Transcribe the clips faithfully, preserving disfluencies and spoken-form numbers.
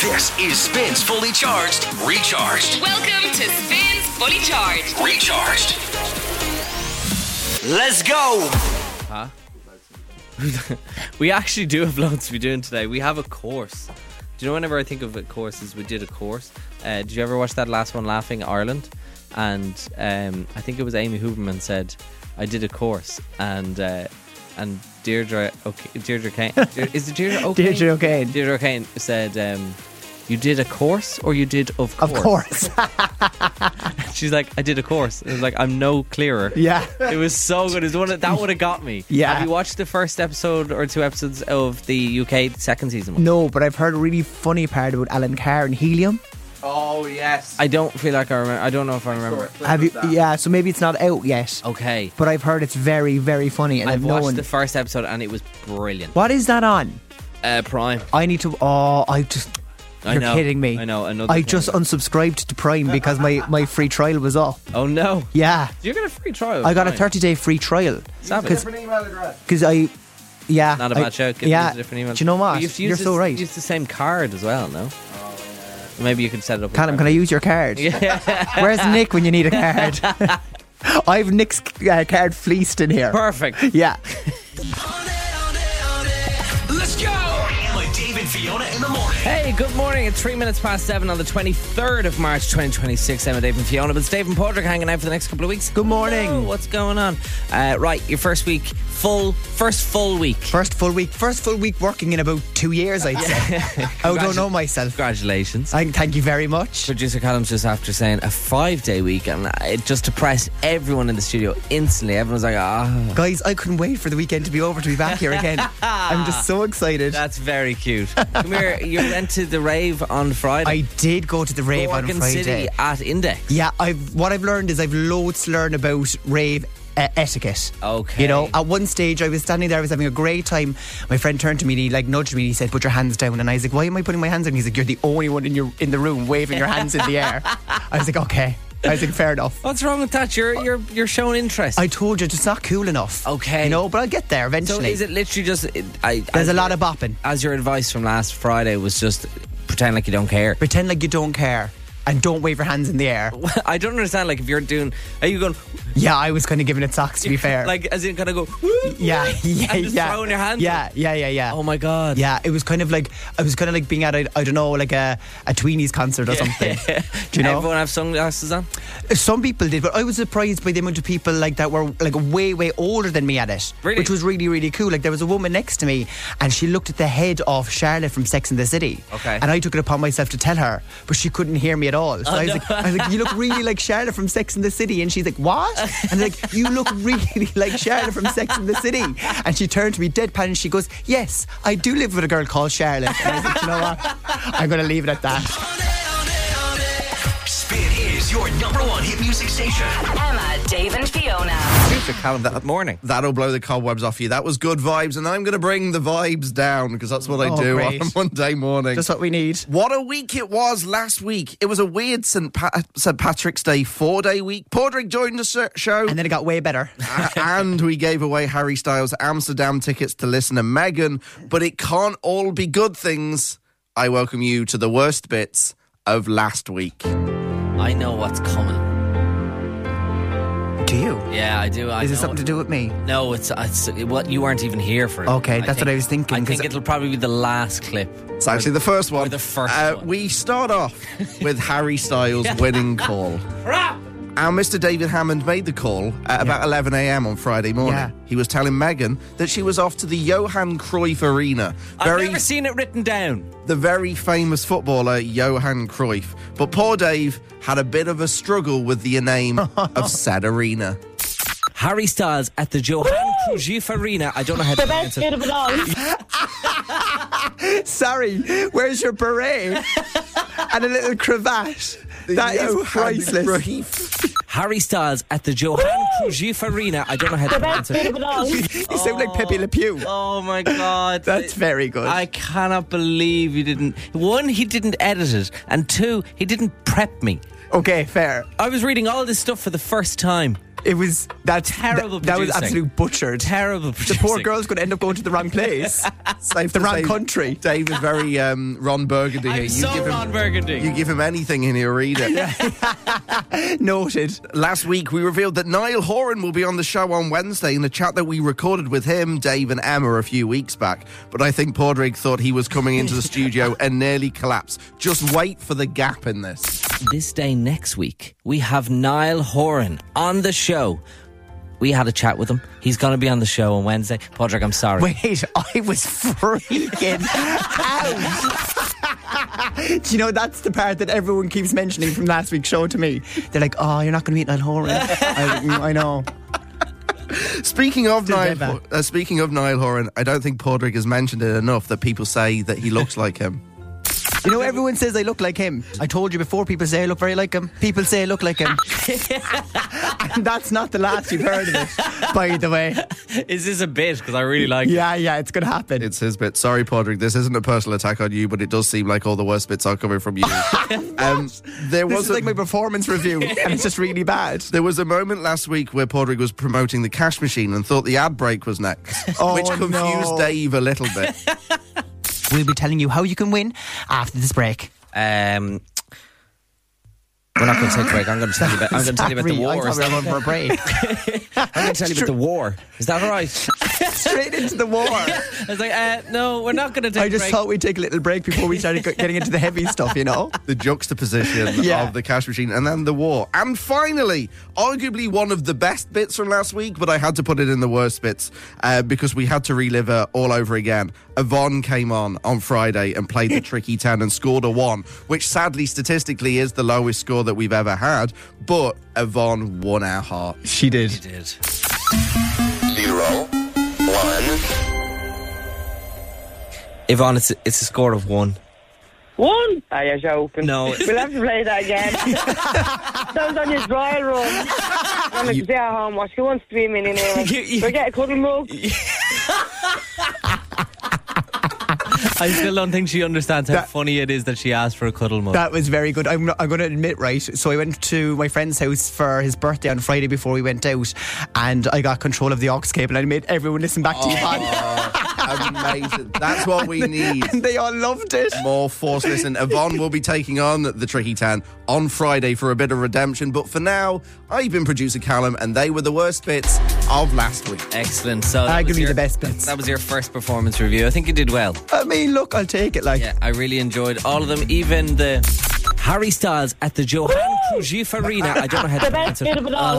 This is Spins Fully Charged, Recharged. Welcome to Spins Fully Charged, Recharged. Let's go. Huh? We actually do have loads to be doing today. We have a course. Do you know, whenever I think of it, courses, we did a course. Uh, did you ever watch that last one, Laughing Ireland? And um, I think it was Amy Huberman said, I did a course. And uh, and Deirdre okay, Deirdre Kane. Is it Deirdre O'Kane? Deirdre O'Kane. Deirdre O'Kane said, um, you did a course or you did of course? Of course. She's like, I did a course. It was like, I'm no clearer. Yeah. It was so good. It was one of, that would have got me. Yeah. Have you watched the first episode or two episodes of the U K second season one? No, but I've heard a really funny part about Alan Carr and helium. Oh, yes. I don't feel like I remember. I don't know if I remember. Have you? Yeah, so maybe it's not out yet. Okay. But I've heard it's very, very funny. And I've I've known. watched the first episode and it was brilliant. What is that on? Uh, Prime. I need to. Oh, I just. I You're know. kidding me. I know. Another I thing. just unsubscribed to Prime because my, my free trial was up. Oh no. Yeah. You got a free trial. I got a Prime. thirty day free trial. Savage. Different email address. Because I. Yeah. Not a I- bad shout. Give Yeah. us a different email. Do you know what? You have to use You're this- so right. Use the same card as well, no? Maybe you could set it up. Callum, can I use your card? Yeah. Where's Nick when you need a card? I've Nick's uh, card fleeced in here. Perfect. Yeah. Let's go. With Dave and Fiona in the morning. Hey, good morning. It's three minutes past seven on the twenty-third of March twenty twenty-six. I'm Dave and Fiona, but it's Dave and Padraig hanging out for the next couple of weeks. Good morning. Hello, what's going on? Uh, right, your first week, full, first full week. First full week. First full week working in about two years, I'd say. I don't know myself. Congratulations. I, thank you very much. Producer Callum's just after saying a five day week, and it just depressed everyone in the studio instantly. Everyone's like, ah. Guys, I couldn't wait for the weekend to be over to be back here again. I'm just so excited. That's very cute. Come here, you went to the rave on Friday. I did go to the rave on Cork Friday. City at Index. Yeah, I've what I've learned is I've loads to learn about rave uh, etiquette. Okay. You know, at one stage I was standing there, I was having a great time. My friend turned to me and he like nudged me and he said, put your hands down. And I was like, why am I putting my hands down? He's like, you're the only one in your in the room waving your hands in the air. I was like, okay. I was like, fair enough. What's wrong with that? You're you're you're showing interest. I told you, it's not cool enough. Okay. You know, but I'll get there so eventually. is it literally just it, I, There's as a lot your- of bopping. As your advice from last Friday was just pretend like you don't care. Pretend like you don't care and don't wave your hands in the air. I don't understand. Like if you're doing, are you going? Yeah, I was kind of giving it socks, to be fair. Like as in kind of go. Woo, yeah, woo, yeah, and just yeah. throwing your hands. Yeah, up. yeah, yeah, yeah. Oh my god. Yeah, it was kind of like I was kind of like being at a, I don't know, like a, a Tweenies concert or something. Do you know? Everyone have sunglasses on? Some people did, but I was surprised by the amount of people like that were like way, way older than me at it. Really? Which was really, really cool. Like there was a woman next to me and she looked at the head of Charlotte from Sex and the City. Okay. And I took it upon myself to tell her, but she couldn't hear me at all. So Oh, I was no. like, I was like, you look really like Charlotte from Sex and the City. And she's like, what? And I'm like, you look really like Charlotte from Sex and the City. And she turned to me deadpan and she goes, yes, I do live with a girl called Charlotte. And I was like, you know what? I'm going to leave it at that. Spin is your number one hit music station. Emma, Dave and Fiona. Producer Callum, that morning. That'll blow the cobwebs off you. That was good vibes, and I'm going to bring the vibes down because that's what I Oh, do great. on a Monday morning. That's what we need. What a week it was last week. It was a weird Saint Pa- Saint Patrick's Day four-day week. Padraig joined the ser- show. And then it got way better. A- and we gave away Harry Styles' Amsterdam tickets to listen to Meghan. But it can't all be good things. I welcome you to the worst bits of last week. I know what's coming. Do you? Yeah, I do. I Is it know. something to do with me? No, it's it's what you weren't even here for. It. Okay, that's think- what I was thinking, I 'cause- think it'll probably be the last clip. It's actually the first one. Or the first uh, one. We start off with Harry Styles' winning call. And Mister David Hammond made the call at about eleven a.m. on Friday morning. Yeah. He was telling Meghan that she was off to the Johan Cruyff Arena. I've never seen it written down. The very famous footballer Johan Cruyff. But poor Dave had a bit of a struggle with the name of said arena. Harry Styles at the Johan Cruyff Arena. I don't know how to pronounce it. Sorry, where's your beret? And a little cravat. That is Johan priceless. Cruyff. Harry Styles at the Johan Cruyff Arena. I don't know how to pronounce it. You sound like Pepe Le Pew. Oh my god. That's very good. I cannot believe you didn't. One, he didn't edit it. And two, he didn't prep me. Okay, fair. I was reading all this stuff for the first time. It was that's Terrible That, that was producing. absolute butchered. Terrible The producing. poor girl's going to end up going to the wrong place, Safe the to wrong say, country. Dave is very um, Ron Burgundy here. I'm You so give him, Ron Burgundy. You give him anything and he'll read it. Noted. Last week, we revealed that Niall Horan will be on the show on Wednesday in a chat that we recorded with him, Dave, and Emma a few weeks back. But I think Padraig thought he was coming into the studio and nearly collapsed. Just wait for the gap in this. This day next week, we have Niall Horan on the show. We had a chat with him. He's going to be on the show on Wednesday. Padraig, I'm sorry. Wait, I was freaking out. Do you know that's the part that everyone keeps mentioning from last week's show to me? They're like, "Oh, you're not going to meet Niall Horan." I, mm, I know. Speaking of Did Niall, they uh, speaking of Niall Horan, I don't think Padraig has mentioned it enough that people say that he looks like him. You know, everyone says I look like him. I told you before, people say I look very like him. People say I look like him. And that's not the last you've heard of it, by the way. Is this a bit? Because I really like it. Yeah, yeah, it's going to happen. It's his bit. Sorry, Padraig, this isn't a personal attack on you, but it does seem like all the worst bits are coming from you. um, there This was is a, like my performance review, and it's just really bad. There was a moment last week where Padraig was promoting the cash machine and thought the ad break was next, Oh, which confused no. Dave a little bit. We'll be telling you how you can win after this break. Um, we're not going to take a break. I'm going to tell you about, I'm going to tell you about the Sorry, war. I Is thought we that, were going for a break. I'm going to tell you about the war. Is that all right? Straight into the war. I was like, uh, no, we're not going to take I a just break. thought we'd take a little break before we started go- getting into the heavy stuff, you know? The juxtaposition Yeah. of the cash machine and then the war. And finally, arguably one of the best bits from last week, but I had to put it in the worst bits uh, because we had to relive it all over again. Yvonne came on on Friday and played the tricky ten and scored a one, which sadly statistically is the lowest score that we've ever had. But Yvonne won our heart. She did. did. Zero, one. Yvonne, it's a, it's a score of one. One? Ah, you're joking. No. We'll have to play that again. That was on your trial run. I'm going to stay at home, watch you wants to be a millionaire. You- you- We'll get a cuddle mug. I still don't think she understands how That- funny it is that she asked for a cuddle mug. That was very good. I'm, I'm going to admit, right? So I went to my friend's house for his birthday on Friday before we went out, and I got control of the aux cable and I made everyone listen back to you, Amazing. That's what we need. and they all loved it. More force listen. Yvonne will be taking on the Tricky ten on Friday for a bit of redemption. But for now, I've been producer Callum, and they were the worst bits of last week. Excellent. So that I was give you your- the best bits. That was your first performance review. I think you did well. I mean, look, I'll take it. Like, Yeah, I really enjoyed all of them. Even the Harry Styles at the Johan Cruyff Arena. I don't know how to The pronounce best it. bit of it all.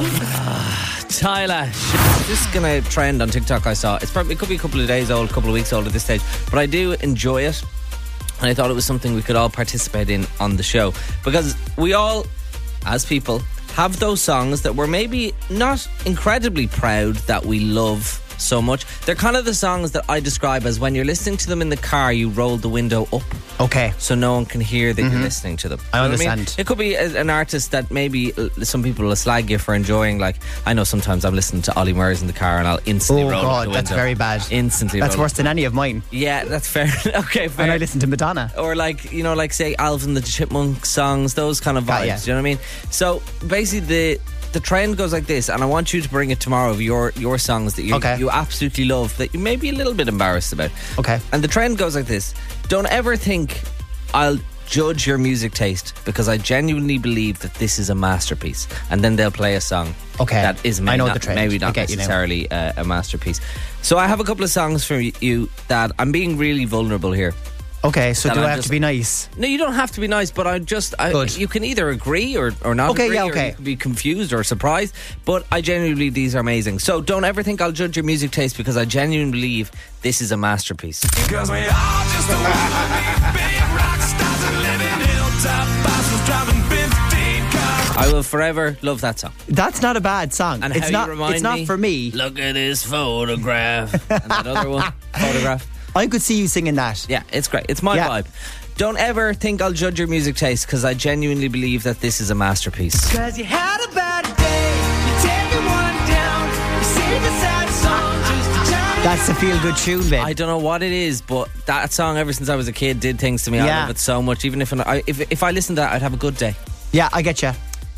Tyler, this is going to trend on TikTok. I saw it's probably it could be a couple of days old, a couple of weeks old at this stage, but I do enjoy it, and I thought it was something we could all participate in on the show because we all, as people, have those songs that we're maybe not incredibly proud that we love so much. They're kind of the songs that I describe as when you're listening to them in the car, you roll the window up okay. so no one can hear that you're listening to them. I You know what mean? understand. It could be a- an artist that maybe uh, some people will slag you for enjoying. Like, I know sometimes I'm listening to Ollie Murs in the car and I'll instantly Oh, roll up God, the that's window. very bad. Instantly That's roll worse up. than any of mine. Yeah, that's fair. Okay, fair. And I listen to Madonna. Or like, you know, like say Alvin the Chipmunk songs, those kind of vibes. Got ya. Do you know what I mean? So basically the the trend goes like this, and I want you to bring it tomorrow of your, your songs that you, Okay. you absolutely love that you may be a little bit embarrassed about. Okay. And the trend goes like this. Don't ever think I'll judge your music taste because I genuinely believe that this is a masterpiece. And then they'll play a song Okay. that is maybe I know not, the trend. maybe I not get you now. necessarily uh, a masterpiece. So I have a couple of songs for you that I'm being really vulnerable here. Okay, so That do I'm I have just- to be nice? No, you don't have to be nice, but I just I, Good. you can either agree or, or not Okay, agree, yeah, or okay. you can be confused or surprised. But I genuinely believe these are amazing. So don't ever think I'll judge your music taste because I genuinely believe this is a masterpiece. Cause we all just don't wanna be big rock stars and live in hilltop bosses driving fifteen cars. I will forever love that song. That's not a bad song. And it's how not. you remind It's not me, for me. Look at this photograph. And that other one, photograph. I could see you singing that. Yeah, it's great. It's my Yeah. vibe. Don't ever think I'll judge your music taste because I genuinely believe that this is a masterpiece. Cause you had a bad day, you take one down, you sing a sad song just to try. That's a feel good tune, babe. I don't know what it is, but that song, ever since I was a kid, did things to me. I Yeah. love it so much. Even if I, if if I listened to that, I'd have a good day. Yeah, I get you.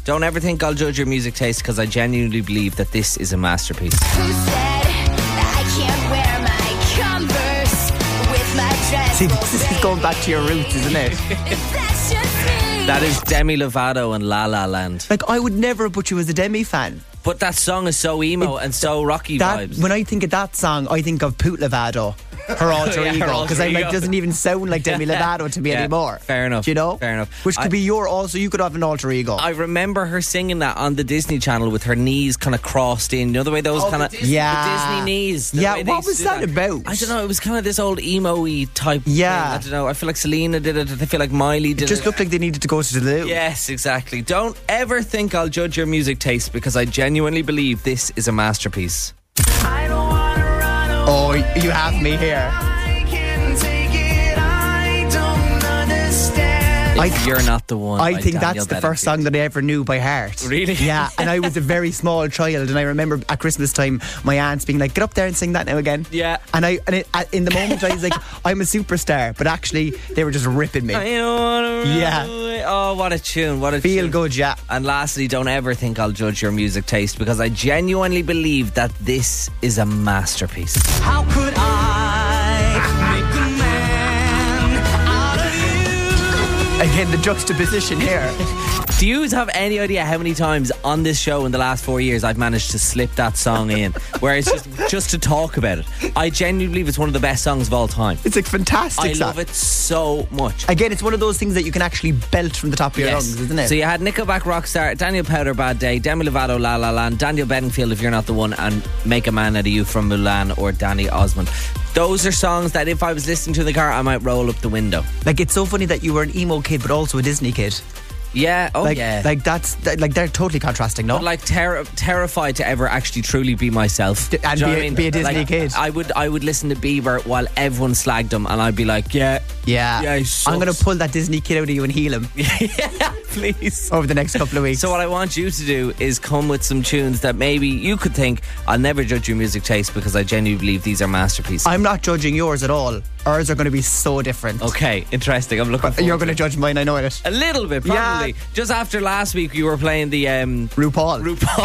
Don't ever think I'll judge your music taste because I genuinely believe that this is a masterpiece. Who said I can't wear my Converse with my dress? See, this is going back to your roots, isn't it? If that's just me. That is Demi Lovato and La La Land. Like, I would never put you as a Demi fan. But that song is so emo It- and so rocky That vibes. when I think of that song, I think of Poot Lovato, her alter Yeah, her ego, alter because I'm like ego. doesn't even sound like Demi Yeah. Lovato to me Yeah, anymore. fair enough, Do you know? fair enough. Which could I- be your also. You could have an alter ego. I remember her singing that on the Disney Channel with her knees kind of crossed in. You know the way those Oh, kind of the Disney- Yeah. Disney knees. the Yeah, way they what was used to do that about? I don't know. It was kind of this old emo-y type. Yeah. thing. I don't know. I feel like Selena did it. I feel like Miley did it just it. looked like they needed to go to the loo. Yes, exactly. Don't ever think I'll judge your music taste because I genuinely believe this is a masterpiece. I don't wanna run away. Oh, you have me here. I can't take it. I don't understand. I- If You're Not the One. I by think Daniel that's the Bedingfield. first song that I ever knew by heart. Really? Yeah, and I was a very small child, and I remember at Christmas time my aunts being like, "Get up there and sing that now again." Yeah. and I and it, at- in the moment I was like, "I'm a superstar," but actually they were just ripping me. I don't wanna run Yeah. away. Oh, what a tune! What a Feel tune. good, yeah. And lastly, don't ever think I'll judge your music taste because I genuinely believe that this is a masterpiece. How could I make a man out of you? Again, the juxtaposition here. Do you have any idea how many times on this show in the last four years I've managed to slip that song in, where it's just just to talk about it? I genuinely believe it's one of the best songs of all time. It's like fantastic. I song. love it so much. Again, it's one of those things that you can actually belt from the top of your lungs, isn't it? So you had Nickelback Rockstar, Daniel Powder Bad Day, Demi Lovato La La Land, Daniel Bedingfield If You're Not the One, and Make a Man Out of You from Mulan or Danny Osmond. Those are songs that if I was listening to in the car, I might roll up the window. Like, it's so funny that you were an emo kid, but also a Disney kid. Yeah, oh like, yeah. like that's that, like they're totally contrasting, no? But like ter- terrified to ever actually truly be myself D- and Do you know be what a- I mean? be a Disney Like, kid. I would I would listen to Bieber while everyone slagged him, and I'd be like, yeah, yeah, yeah, he I'm gonna sucks. pull that Disney kid out of you and heal him yeah, please. over the next couple of weeks. So what I want you to do is come with some tunes that maybe you could think, I'll never judge your music taste because I genuinely believe these are masterpieces. I'm not judging yours at all. Ours are going to be so different. Okay, interesting. I'm looking forward You're to going to it. judge mine, I know it. A little bit, probably. Yeah. Just after last week, you were playing the um, RuPaul.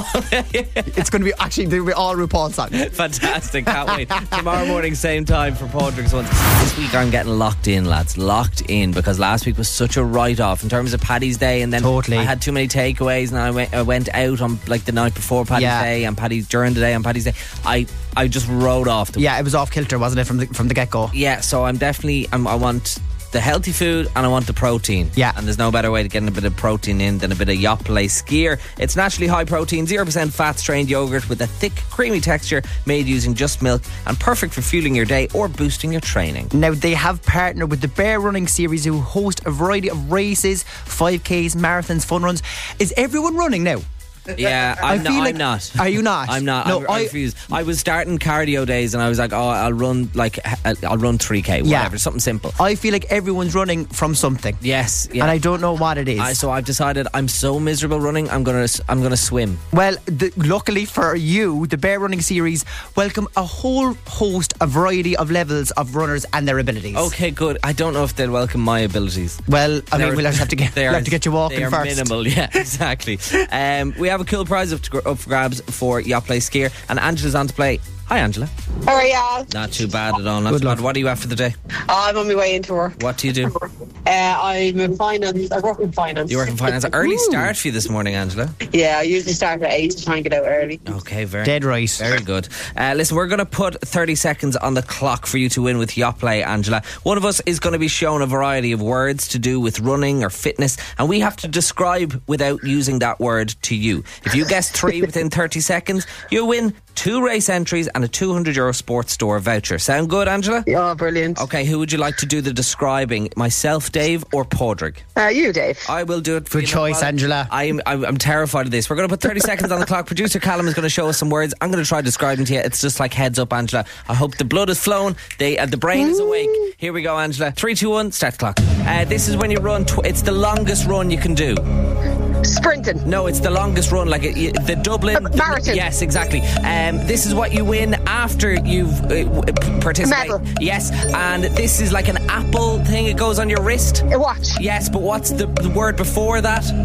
RuPaul. It's going to be actually they'll be all RuPaul songs. Fantastic, can't wait. Tomorrow morning, same time for Padraig's ones. This week I'm getting locked in, lads. Locked in because last week was such a write-off in terms of Paddy's Day, and then Totally. I had too many takeaways, and I went, I went out on like the night before Paddy's Yeah. Day and Paddy's during the day on Paddy's Day. I I just rode off the Yeah, it was off kilter, wasn't it, from the from the get go? yeah. So I'm definitely I'm, I want the healthy food and I want the protein. Yeah. And there's no better way to get a bit of protein in than a bit of Yoplait Skier. It's naturally high protein, zero percent fat strained yogurt with a thick, creamy texture made using just milk and perfect for fueling your day or boosting your training. Now, they have partnered with the Bear Running Series, who host a variety of races, five Ks, marathons, fun runs. Is everyone running now? Yeah, I'm, I not, feel I'm like- not. Are you not? I'm not. No, I, I I- refuse. I was starting cardio days and I was like, oh, I'll run like I'll run three K, whatever, Yeah. something simple. I feel like everyone's running from something. Yes, yeah. And I don't know what it is. I, so I've decided I'm so miserable running. I'm gonna I'm gonna swim. Well, the, luckily for you, the Bear Running Series welcome a whole host, a variety of levels of runners and their abilities. Okay, good. I don't know if they'll welcome my abilities. Well, I mean, They're- we'll just have to get, they we'll are- have to get you walking they are first. minimal, yeah, exactly. um, we have a cool prize up, to, up for grabs for Yoplait Skier, and Angela's on to play. Hi, Angela. How are y'all? Not too bad at all. Not Good too bad. luck. What are you after the day? I'm on my way into work. What do you do? Uh, I'm in finance. I work in finance. You work in finance. Early start for you this morning, Angela. Yeah, I usually start at eight to try and get out early. Okay, very Dead right. Very good. Uh, listen, we're going to put thirty seconds on the clock for you to win with Yoplait, Angela. One of us is going to be shown a variety of words to do with running or fitness, and we have to describe without using that word to you. If you guess three within thirty seconds, you'll win two race entries and a two hundred euro sports store voucher. Sound good, Angela? Oh, brilliant. Okay, who would you like to do the describing? Myself, Dave, or Padraig? Uh, you, Dave. I will do it. for Good you, no choice, bother. Angela. I'm, I'm I'm terrified of this. We're going to put thirty seconds on the clock. Producer Callum is going to show us some words. I'm going to try describing to you. It's just like heads up, Angela. I hope the blood is flowing. They uh, the brain is awake. Here we go, Angela. Three, two, one. Start the clock. Uh, this is when you run. Tw- it's the longest run you can do. Sprinting. No, it's the longest run. Like it, the Dublin A marathon. Yes, exactly. Um, this is what you win after you've uh, w- participated. Medal. Yes, and this is like an Apple thing. It goes on your wrist. A watch. Yes, but what's the, the word before that?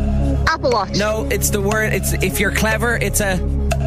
Apple Watch. No, it's the word. It's if you're clever, it's a.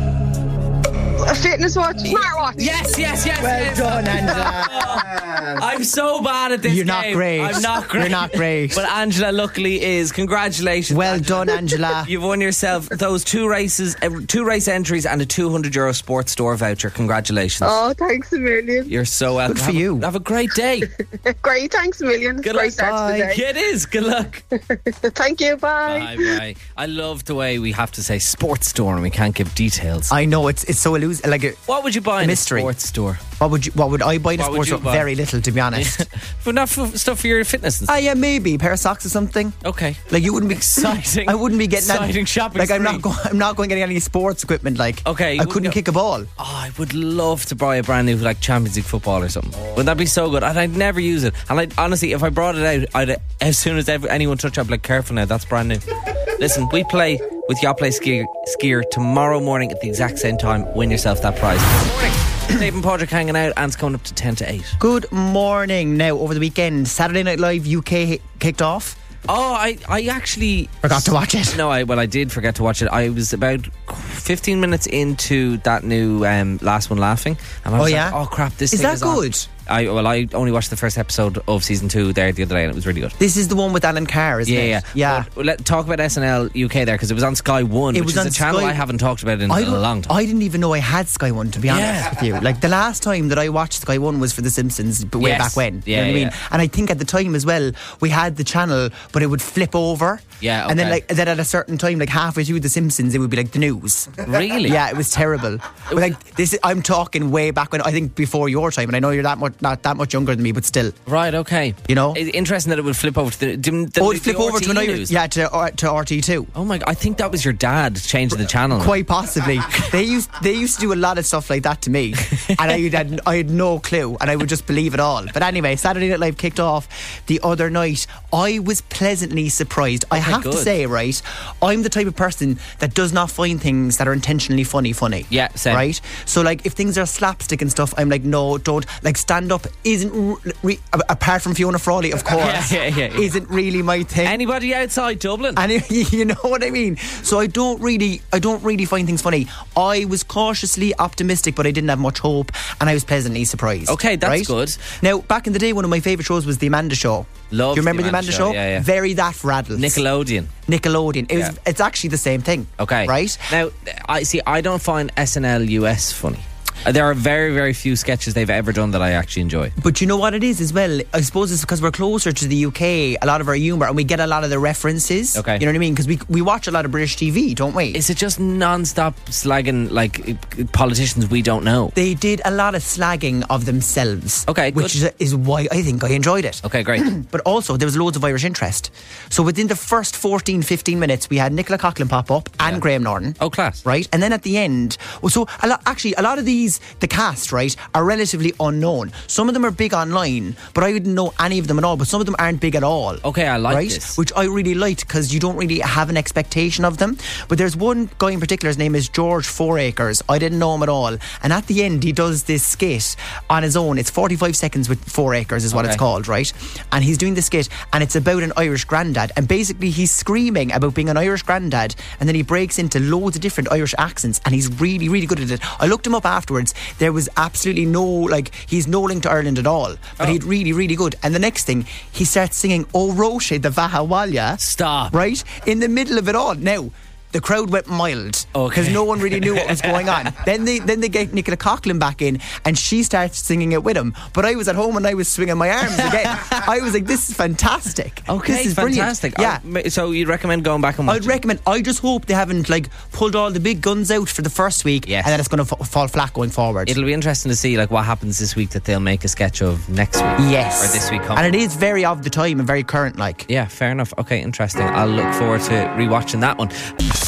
A fitness watch. Smartwatch. Yes, yes, yes. Well yes. done, Angela. Oh, I'm so bad at this. You're not game. great. I'm not great. You're not great. But Angela luckily is. Congratulations. Well Angela. done, Angela. You've won yourself those two races, uh, two race entries, and a two hundred euro sports store voucher. Congratulations. Oh, thanks a million. You're so welcome. Good for have a, you. Have a great day. Great, thanks a million. Good Great luck. start to the Bye. day. It is. Good luck. Thank you. Bye. Bye bye. I love the way we have to say sports store and we can't give details. I know it's it's so elusive. Like, a, What would you buy in mystery. a sports store? what would you? What would I buy in a What would sports you store? buy? Very little, to be honest. But not for stuff for your fitness and stuff. Ah, yeah, maybe a pair of socks or something. Okay. Like you wouldn't be Exciting. I wouldn't be getting Exciting any, shopping Like I'm spree. not going. I'm not going to get any sports equipment. Like Okay, you I wouldn't couldn't go- kick a ball. Oh, I would love to buy a brand new like Champions League football or something. Wouldn't that be so good? And I'd never use it. And I'd, honestly, if I brought it out, I'd as soon as ever, anyone touched it, I'd be like, careful now, that's brand new. Listen, we play with Yacht Play Skier, Skier tomorrow morning at the exact same time. Win yourself that prize. Good morning. Dave and Podrick hanging out, and it's coming up to ten to eight. Good morning. Now over the weekend, Saturday Night Live U K kicked off. Oh, I, I actually Forgot to watch it. No, I well, I did forget to watch it. I was about fifteen minutes into that new um, Last One Laughing, and I was Oh, yeah? like, "Oh crap, this Is thing that is on." good? I well, I only watched the first episode of season two there the other day, and it was really good. This is the one with Alan Carr, isn't Yeah, it? yeah, yeah. But, let talk about S N L U K there because it was on Sky One, It which was is on a channel Sky- I haven't talked about in I a don't- long time. I didn't even know I had Sky One, to be honest Yeah. with you. Like the last time that I watched Sky One was for The Simpsons, but way Yes. back when. Yeah, you know what I mean? yeah. And I think at the time as well, we had the channel, but it would flip over. Yeah, And then okay. like then at a certain time, like halfway through The Simpsons, it would be like the news. Really? Yeah, it was terrible. But like this, is, I'm talking way back when I think before your time, and I know you're that much not that much younger than me, but still. Right, okay. You know? It's interesting that it would flip over to the, the, the Oh, it'd the flip over R T to another, news. yeah, to uh, to R T two. Oh my! I think that was your dad changing the channel. Quite possibly. they used they used to do a lot of stuff like that to me, and I had I had no clue, and I would just believe it all. But anyway, Saturday Night Live kicked off the other night. I was pleasantly surprised. I have to good. say, right, I'm the type of person that does not find things that are intentionally funny funny. Yeah, same. Right. So like, if things are slapstick and stuff, I'm like, no, don't. Like, stand up isn't re- re- apart from Fiona Frawley, of course. Yeah, yeah, yeah, yeah. Isn't really my thing. Anybody outside Dublin? And it- you know what I mean. So I don't really, I don't really find things funny. I was cautiously optimistic, but I didn't have much hope, and I was pleasantly surprised. Okay, that's right? good. Now, back in the day, one of my favourite shows was The Amanda Show. Loved Do you remember The The Amanda Amanda Show, Show? yeah, yeah. Very that rattles. Nickelodeon. Nickelodeon. It Yeah. was. It's actually the same thing. Okay. Right. Now, I see. I don't find S N L U S funny. Uh, There are very, very few sketches they've ever done that I actually enjoy. But you know what it is as well? I suppose it's because we're closer to the U K, a lot of our humour, and we get a lot of the references. Okay. You know what I mean? Because we, we watch a lot of British T V, don't we? Is it just non-stop slagging like uh, politicians we don't know? They did a lot of slagging of themselves. Okay, Which good. is, is why I think I enjoyed it. Okay, great. But also, there was loads of Irish interest. So within the first fourteen, fifteen minutes, we had Nicola Coughlan pop up and Yeah. Graham Norton. Oh, class. Right? And then at the end, well, so a lot, actually, a lot of these, the cast, right, are relatively unknown. Some of them are big online, but I didn't know any of them at all. But some of them aren't big at all. Okay, I like right? this. Which I really liked because you don't really have an expectation of them. But there's one guy in particular, his name is George Fouracres. I didn't know him at all. And at the end, he does this skit on his own. It's forty-five seconds with Four Acres is what Okay. it's called, right? And he's doing the skit, and it's about an Irish granddad. And basically, he's screaming about being an Irish granddad, and then he breaks into loads of different Irish accents, and he's really, really good at it. I looked him up afterwards. There was absolutely no, like, he's no link to Ireland at all, but Oh. he's really, really good. And the next thing, he starts singing O Roche the Vahawalya. Stop. Right? In the middle of it all. Now, the crowd went mild because Okay. no one really knew what was going on. Then they then they get Nicola Coughlan back in, and she starts singing it with him. But I was at home and I was swinging my arms again. I was like, "This is fantastic! Okay, this is brilliant." fantastic. Yeah, Oh, so you'd recommend going back and watching? I'd recommend. I just hope they haven't like pulled all the big guns out for the first week, Yes. and then it's going to f- fall flat going forward. It'll be interesting to see like what happens this week that they'll make a sketch of next week. yes, Or this week coming. and it is very of the time and very current. Like, Yeah, fair enough. Okay, interesting. I'll look forward to rewatching that one.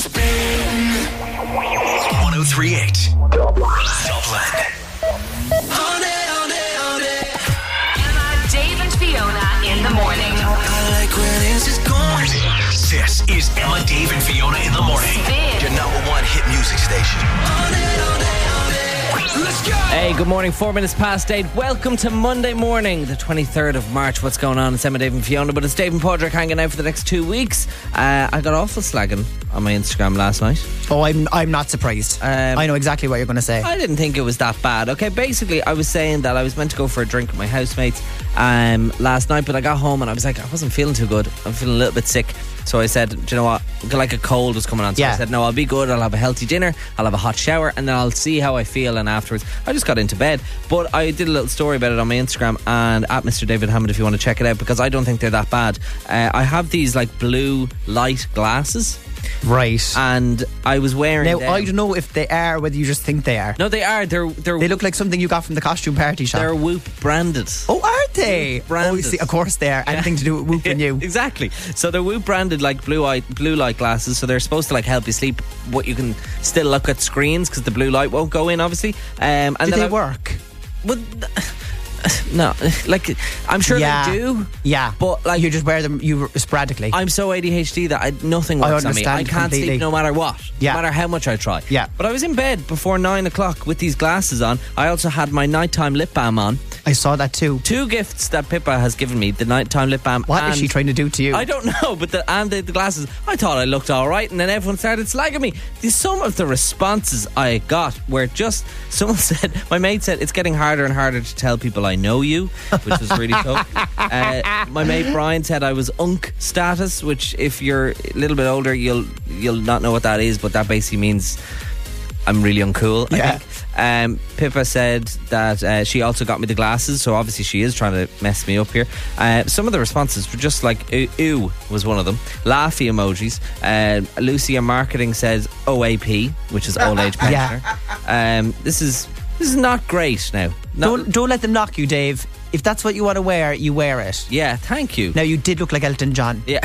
one oh three point eight Dublin. Emma, Dave and Fiona in the morning. This is Emma, Dave, and Fiona in the morning. Spin. Your number one hit music station. Hey, Hey, good morning. Four minutes past eight. Welcome to Monday morning, the twenty-third of March. What's going on? It's Emma, Dave and Fiona, but it's Dave and Padraig hanging out for the next two weeks. Uh, I got awful slagging on my Instagram last night. Oh, I'm I'm not surprised. Um, I know exactly what you're going to say. I didn't think it was that bad. Okay, basically, I was saying that I was meant to go for a drink with my housemates um, last night, but I got home and I was like, I wasn't feeling too good. I'm feeling a little bit sick. So I said, do you know what? Like a cold was coming on. So Yeah. I said, no, I'll be good. I'll have a healthy dinner. I'll have a hot shower, and then I'll see how I feel. And afterwards, I just got into bed. But I did a little story about it on my Instagram and at Mister David Hammond if you want to check it out, because I don't think they're that bad. Uh, I have these like blue light glasses, Right. and I was wearing Now, them. I don't know if they are, whether you just think they are. No, they are. They're they're They look like something you got from the costume party shop. they're Whoop branded. Oh, are they? Branded. Oh, you see, of course they are. Anything to do with Whoop and you. Exactly. So they're Whoop branded like blue eye, blue light glasses. So they're supposed to like help you sleep. What you can still look at screens because the blue light won't go in, obviously. Um, and Do then they I- work? Well, no, like I'm sure Yeah. they do. Yeah. But like You just wear them you sporadically. I'm so A D H D that I, nothing I works on me. I understand can't completely. sleep no matter what. Yeah. No matter how much I try. Yeah. But I was in bed before nine o'clock with these glasses on. I also had my nighttime lip balm on. I saw that too. Two gifts that Pippa has given me: the nighttime lip balm. What is and she trying to do to you? I don't know, but the, and the, the glasses, I thought I looked all right, and then everyone started slagging me. The, some of the responses I got were just, someone said, my mate said, it's getting harder and harder to tell people I know you, which was really tough. Uh, my mate Brian said I was unk status, which if you're a little bit older, you'll you'll not know what that is, but that basically means I'm really uncool, I Yeah. think. Um, Pippa said that uh, she also got me the glasses, so obviously she is trying to mess me up here. Uh, some of the responses were just like, ew, ew was one of them. Laughy emojis. Uh, Lucia Marketing says O A P, which is old age pensioner. um, this is this is not great now. Not- Don't, don't let them knock you, Dave. If that's what you want to wear, you wear it. yeah, thank you. Now, you did look like Elton John. Yeah.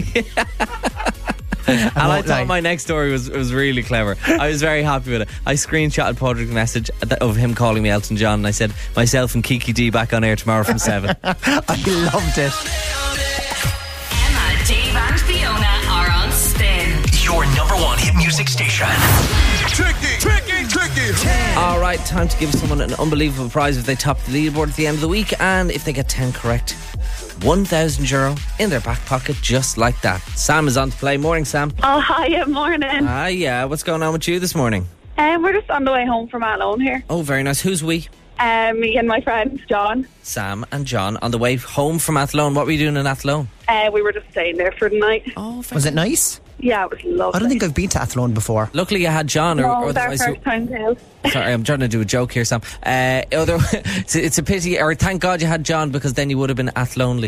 And I won't thought lie. my next story was was really clever. I was very happy with it. I screenshotted Padraig's message that- of him calling me Elton John, and I said, myself and Kiki D back on air tomorrow from seven. I loved it. Emma, Dave and Fiona are on spin. Your number one hit music station. Tricky, tricky, tricky. All right, time to give someone an unbelievable prize if they top the leaderboard at the end of the week, and if they get ten correct, one thousand euro in their back pocket, just like that. Sam is on to play. Morning, Sam. Oh, hiya, morning. Ah, yeah. What's going on with you this morning? Um, we're just on the way home from Athlone here. Oh, very nice. Who's we? Um, me and my friend John. Sam and John on the way home from Athlone. What were you doing in Athlone? Uh, we were just staying there for the night. Oh, very Was it nice? Yeah, it was lovely. I don't think I've been to Athlone before. Luckily, you had John. Or, No, or it was our otherwise you- first time too. Sorry, I'm trying to do a joke here, Sam. Uh, other, it's, a, it's a pity, or thank God you had John, because then you would have been Athlonely.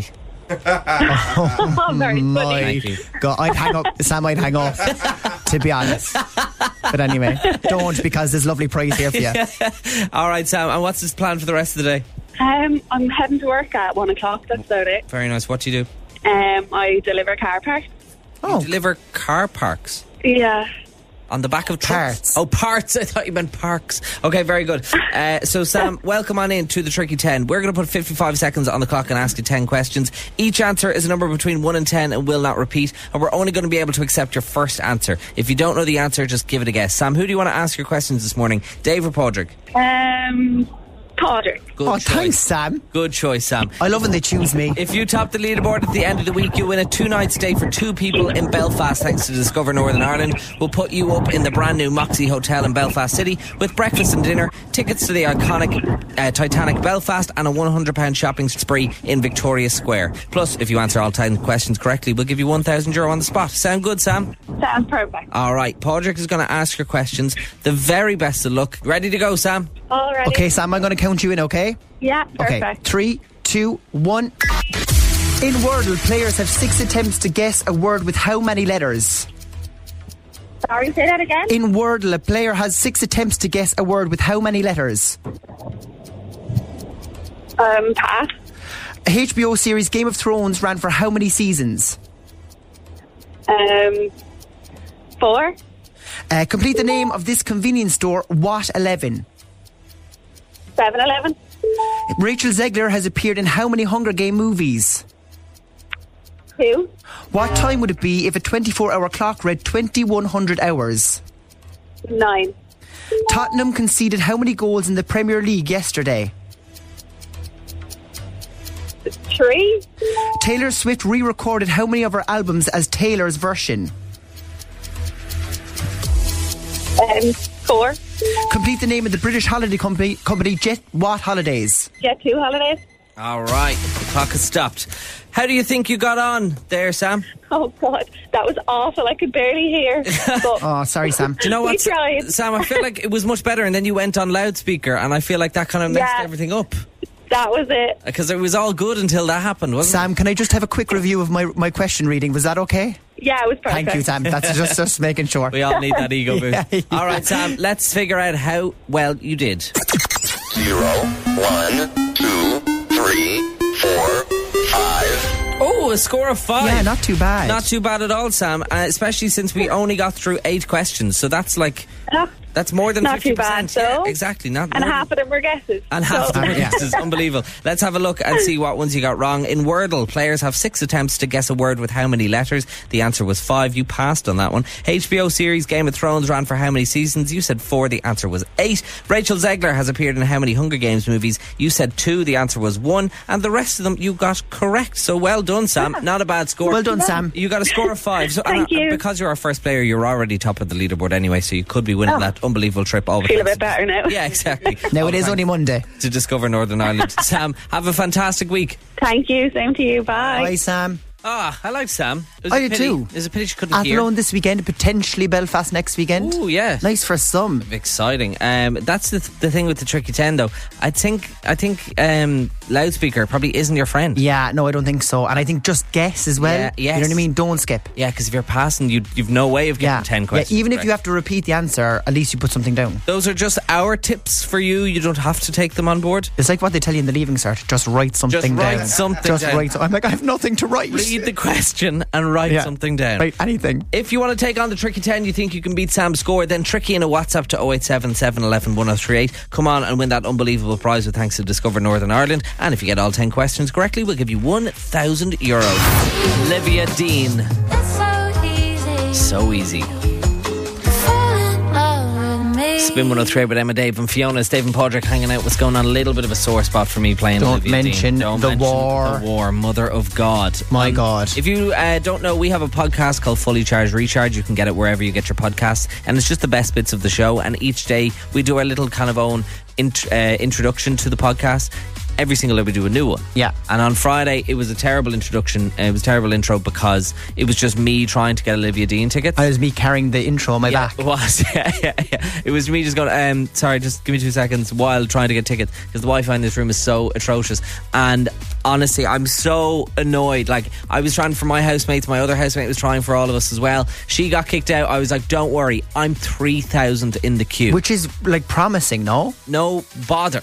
Oh, very My funny. Thank you. God, I'd hang up. Sam, I'd hang up, to be honest. But anyway, don't, because there's lovely prize here for you. All right, Sam. And what's his plan for the rest of the day? Um, I'm heading to work at one o'clock. That's about it. Very nice. What do you do? Um, I deliver car parts. Oh, Deliver car parks Yeah. on the back of trucks. Parts. Oh, parts. I thought you meant parks. Okay, very good. Uh, so, Sam, welcome on in to the Tricky ten. We're going to put fifty-five seconds on the clock and ask you ten questions. Each answer is a number between one and ten and will not repeat. And we're only going to be able to accept your first answer. If you don't know the answer, just give it a guess. Sam, who do you want to ask your questions this morning? Dave or Padraig? Um, Padraig. Good oh choice. thanks, Sam. Good choice, Sam. I love when they choose me. If you top the leaderboard at the end of the week, you win a two-night stay for two people in Belfast thanks to Discover Northern Ireland. We'll put you up in the brand new Moxie Hotel in Belfast City with breakfast and dinner, tickets to the iconic uh, Titanic Belfast, and a one hundred pound shopping spree in Victoria Square. Plus, if you answer all ten questions correctly, we'll give you one thousand euro on the spot. Sound good, Sam? Sounds perfect. All right, Padraig is going to ask your questions. The very best of luck. Ready to go, Sam? All right. Okay, Sam, I'm going to count you in, okay? Yeah, Okay, perfect. three, two, one. In Wordle, players have six attempts to guess a word with how many letters? Sorry, say that again. In Wordle, a player has six attempts to guess a word with how many letters? Um, pass. A H B O series Game of Thrones ran for how many seasons? Um, four. Uh, complete the name of this convenience store, What eleven. Seven Eleven. Rachel Zegler has appeared in how many Hunger Game movies? Two. What time would it be if a twenty-four hour clock read twenty-one hundred hours? Nine. Tottenham conceded how many goals in the Premier League yesterday? Three. Taylor Swift re-recorded how many of her albums as Taylor's version? Um, four. Complete the name of the British holiday company, company Jet What Holidays? Jet two holidays. All right, the clock has stopped. How do you think you got on there, Sam? Oh, God. That was awful. I could barely hear. But Oh, sorry, Sam. Do you know we what, tried. Sam? I feel like it was much better, and then you went on loudspeaker, and I feel like that kind of messed Yeah. everything up. That was it. Because it was all good until that happened, wasn't Sam, can I just have a quick review of my, my question reading? Was that okay? Yeah, it was perfect. Thank you, Sam. That's just, just making sure. it? We all need that ego boost. Yeah, yeah. All right, Sam, let's figure out how well you did. Zero, one, two, three, four, five. Oh, a score of five. Yeah, not too bad. Not too bad at all, Sam, uh, especially since we only got through eight questions. So that's like, Ah, that's more than Not fifty too percent. bad, Yeah, though. exactly. Not and more half than- of them were guesses. And half So- the yeah. guesses is unbelievable. Let's have a look and see what ones you got wrong. In Wordle, players have six attempts to guess a word with how many letters. The answer was five. You passed on that one. H B O series Game of Thrones ran for how many seasons? You said four. The answer was eight. Rachel Zegler has appeared in how many Hunger Games movies? You said two. The answer was one. And the rest of them you got correct. So well done, Sam. Not a bad score. Well done, Sam. You got a score of five. So, Thank and, uh, you. Because you're our first player, you're already top of the leaderboard anyway, so you could be winning Oh. that unbelievable trip. All Feel a bit better now. Yeah, exactly. Now, All it is thanks only Monday. to discover Northern Ireland. Sam, have a fantastic week. Thank you. Same to you. Bye. Bye, Sam. Ah, I like Sam. It was I a do pity. too. It was a pity she couldn't hear. Athlone this weekend, potentially Belfast next weekend. Oh, yeah. Nice for some. Exciting. Um, that's the, th- the thing with the Tricky ten, though. I think I think um, loudspeaker probably isn't your friend. Yeah, no, I don't think so. And I think just guess as well. Yeah, yes. You know what I mean? Don't skip. Yeah, because if you're passing, you, you've no way of getting Yeah. ten yeah. questions. Even if correct. you have to repeat the answer, at least you put something down. Those are just our tips for you. You don't have to take them on board. It's like what they tell you in the leaving cert. Just write something write down. something Just down. write. So- I'm like, I have nothing to write. Read the question and write Yeah. something down. Write anything. If you want to take on the Tricky ten, you think you can beat Sam's score, then Tricky in a WhatsApp to oh eight seven, seven one one, one oh three eight. Come on and win that unbelievable prize with thanks to Discover Northern Ireland. And if you get all ten questions correctly, we'll give you one thousand euros. Olivia Dean. So easy. Spin one oh three with Emma, Dave and Fiona. It's Dave and Padraig hanging out. What's going on? A little bit of a sore spot for me playing Don't Olivia mention Dean. Don't the mention war. the war. Mother of God. My God. If you uh, don't know, we have a podcast called Fully Charged Recharge. You can get it wherever you get your podcasts. And it's just the best bits of the show. And each day we do our little kind of own int- uh, introduction to the podcast. Every single day we do a new one. Yeah. And on Friday it was a terrible introduction. Uh, it was a terrible intro because it was just me trying to get Olivia Dean tickets. It was me carrying the intro on my Yeah, back. it was. Yeah, yeah, yeah. It was me just going, um, sorry, just give me two seconds while trying to get tickets because the Wi-Fi in this room is so atrocious. And honestly, I'm so annoyed. Like, I was trying for my housemates, my other housemate was trying for all of us as well. She got kicked out. I was like, don't worry, I'm three thousand in the queue. Which is like promising, no? No bother.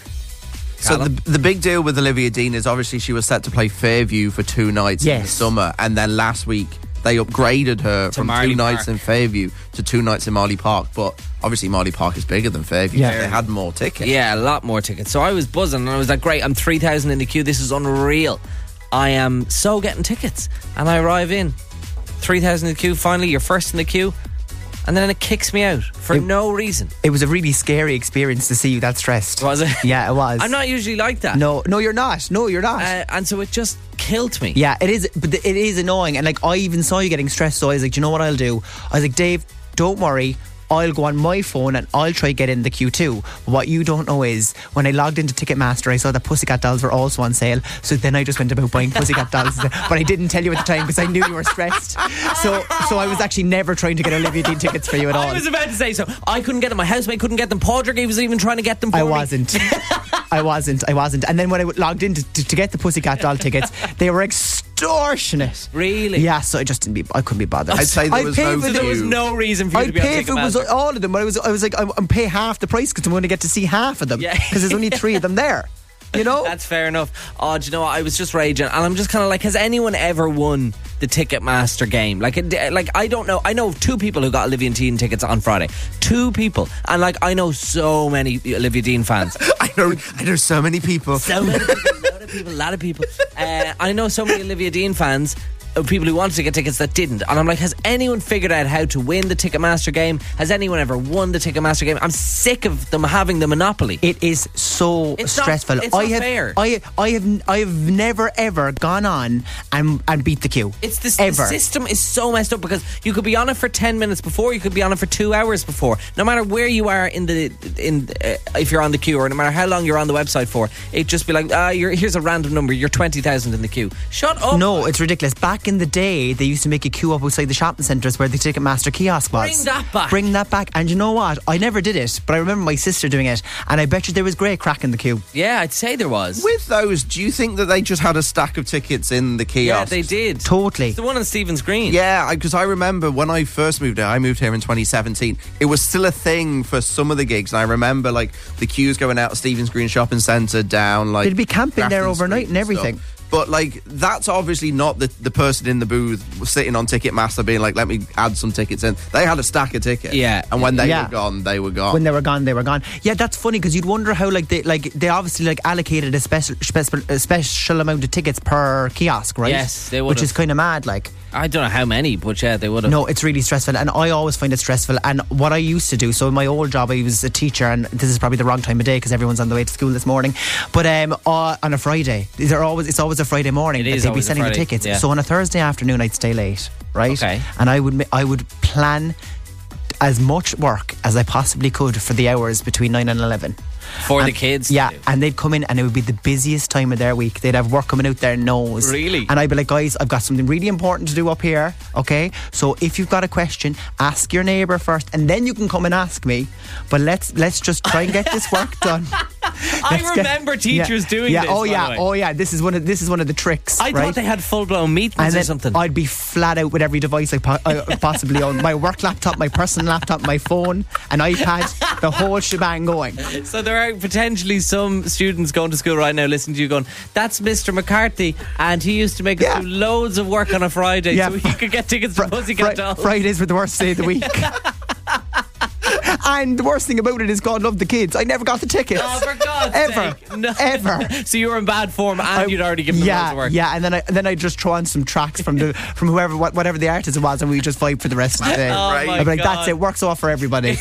So the, the big deal with Olivia Dean is obviously she was set to play Fairview for two nights in the Yes. summer, and then last week they upgraded her from Marley two nights Park. in Fairview to two nights in Marley Park. But obviously Marley Park is bigger than Fairview. Yeah. so they had more tickets. Yeah, a lot more tickets. So I was buzzing and I was like, great, I'm three thousand in the queue. This is unreal. I am so getting tickets. And I arrive in, three thousand in the queue. Finally, you're first in the queue. And then it kicks me out for It- no reason. It was a really scary experience to see you that stressed. Was it? Yeah, it was. I'm not usually like that. No, no, you're not. No, you're not. Uh, and so it just killed me. Yeah, it is, but it is annoying. And like, I even saw you getting stressed, so I was like, do you know what I'll do? I was like, Dave, don't worry. I'll go on my phone and I'll try get in the queue too. But what you don't know is when I logged into Ticketmaster, I saw that Pussycat Dolls were also on sale. So then I just went about buying Pussycat Dolls. But I didn't tell you at the time because I knew you were stressed. So so I was actually never trying to get Olivia Dean tickets for you at all. I was about to say so. I couldn't get them. My housemate couldn't get them. Padraig was even trying to get them for I me. wasn't. I wasn't. I wasn't. And then when I logged in to, to, to get the Pussycat Doll tickets, they were extortionate. Really? Yeah, so I just didn't be. I couldn't be bothered. I'd say there I'd was pay no for So the- there was queue. no reason for you I'd to be on pay if it was Ticketmaster. all of them, but I was, I was like, I'm, I'm pay half the price because I'm going to get to see half of them. Yeah. Because there's only three of them there. You know? That's fair enough. Oh, do you know what? I was just raging, and I'm just kind of like, has anyone ever won the Ticketmaster game? Like, it- like I don't know. I know of two people who got Olivia Dean tickets on Friday. Two people, and like I know so many Olivia Dean fans. I know, I know so many people. So many people, a lot of people, a lot of people. Uh, I know so many Olivia Dean fans. of people who wanted to get tickets that didn't. And I'm like, has anyone figured out how to win the Ticketmaster game? Has anyone ever won the Ticketmaster game? I'm sick of them having the monopoly. It is so It's not- stressful. it's I not have, fair. I, I have, I have never ever gone on and and beat the queue. It's the, the ever. system is so messed up because you could be on it for ten minutes before, you could be on it for two hours before. No matter where you are in the in uh, if you're on the queue, or no matter how long you're on the website for, it'd just be like, ah, you're here's a random number. You're twenty thousand in the queue. Shut up. No, it's ridiculous. Back in the day, they used to make a queue up outside the shopping centres where the Ticketmaster kiosk was. Bring that back. Bring that back. And you know what? I never did it, but I remember my sister doing it, and I bet you there was great crack in the queue. Yeah, I'd say there was. With those, do you think that they just had a stack of tickets in the kiosk? Yeah, they did. Totally. It's the one on Stephen's Green. Yeah, because I, I remember when I first moved here, I moved here in twenty seventeen, it was still a thing for some of the gigs, and I remember like the queues going out of Stephen's Green Shopping Centre down like... They'd be camping there Grafton overnight Street and everything. stuff. But like, that's obviously not the, the person in the booth sitting on Ticketmaster being like, let me add some tickets in. They had a stack of tickets. Yeah. And when they Yeah. were gone, they were gone. When they were gone, they were gone. Yeah, that's funny because you'd wonder how like they like they obviously like allocated a special special a special amount of tickets per kiosk, right? Yes, they Which would've. is kind of mad, like. I don't know how many, but yeah, they would have. No, it's really stressful, and I always find it stressful. And what I used to do, so in my old job, I was a teacher, and this is probably the wrong time of day because everyone's on the way to school this morning. But um, uh, on a Friday, they're always it's always a Friday morning It that is they'd be always a selling the Friday, tickets. yeah. So on a Thursday afternoon, I'd stay late, right? Okay. And I would ma- I would plan as much work as I possibly could for the hours between nine and eleven. For the And- kids. to Yeah, do. and they'd come in and it would be the busiest time of their week. They'd have work coming out their nose. Really? And I'd be like, guys, I've got something really important to do up here, okay? So if you've got a question, ask your neighbour first and then you can come and ask me. But let's let's just try and get this work done. I Let's get- remember teachers yeah, doing yeah, this. Oh by yeah, the way. oh yeah. This is one of this is one of the tricks. I right? thought they had full blown meetings And or then something. I'd be flat out with every device I, po- I possibly own. My work laptop, my personal laptop, my phone, an iPad, the whole shebang going. So there are potentially some students going to school right now listening to you going, that's Mister McCarthy, and he used to make us Yeah. do loads of work on a Friday Yeah. so he could get tickets to Fri- Pussycat Fri- Dolls. Fridays were the worst day of the week. And the worst thing about it is God love the kids. I never got the tickets. Oh, for God's Ever. sake. No. Ever. So you were in bad form and you'd already given them yeah, loads of work. Yeah, and then I and then I just throw on some tracks from the from whoever what, whatever the artist was, and we just vibe for the rest of the day. Oh, Right. my I'd be like, God. that's it, works off for everybody.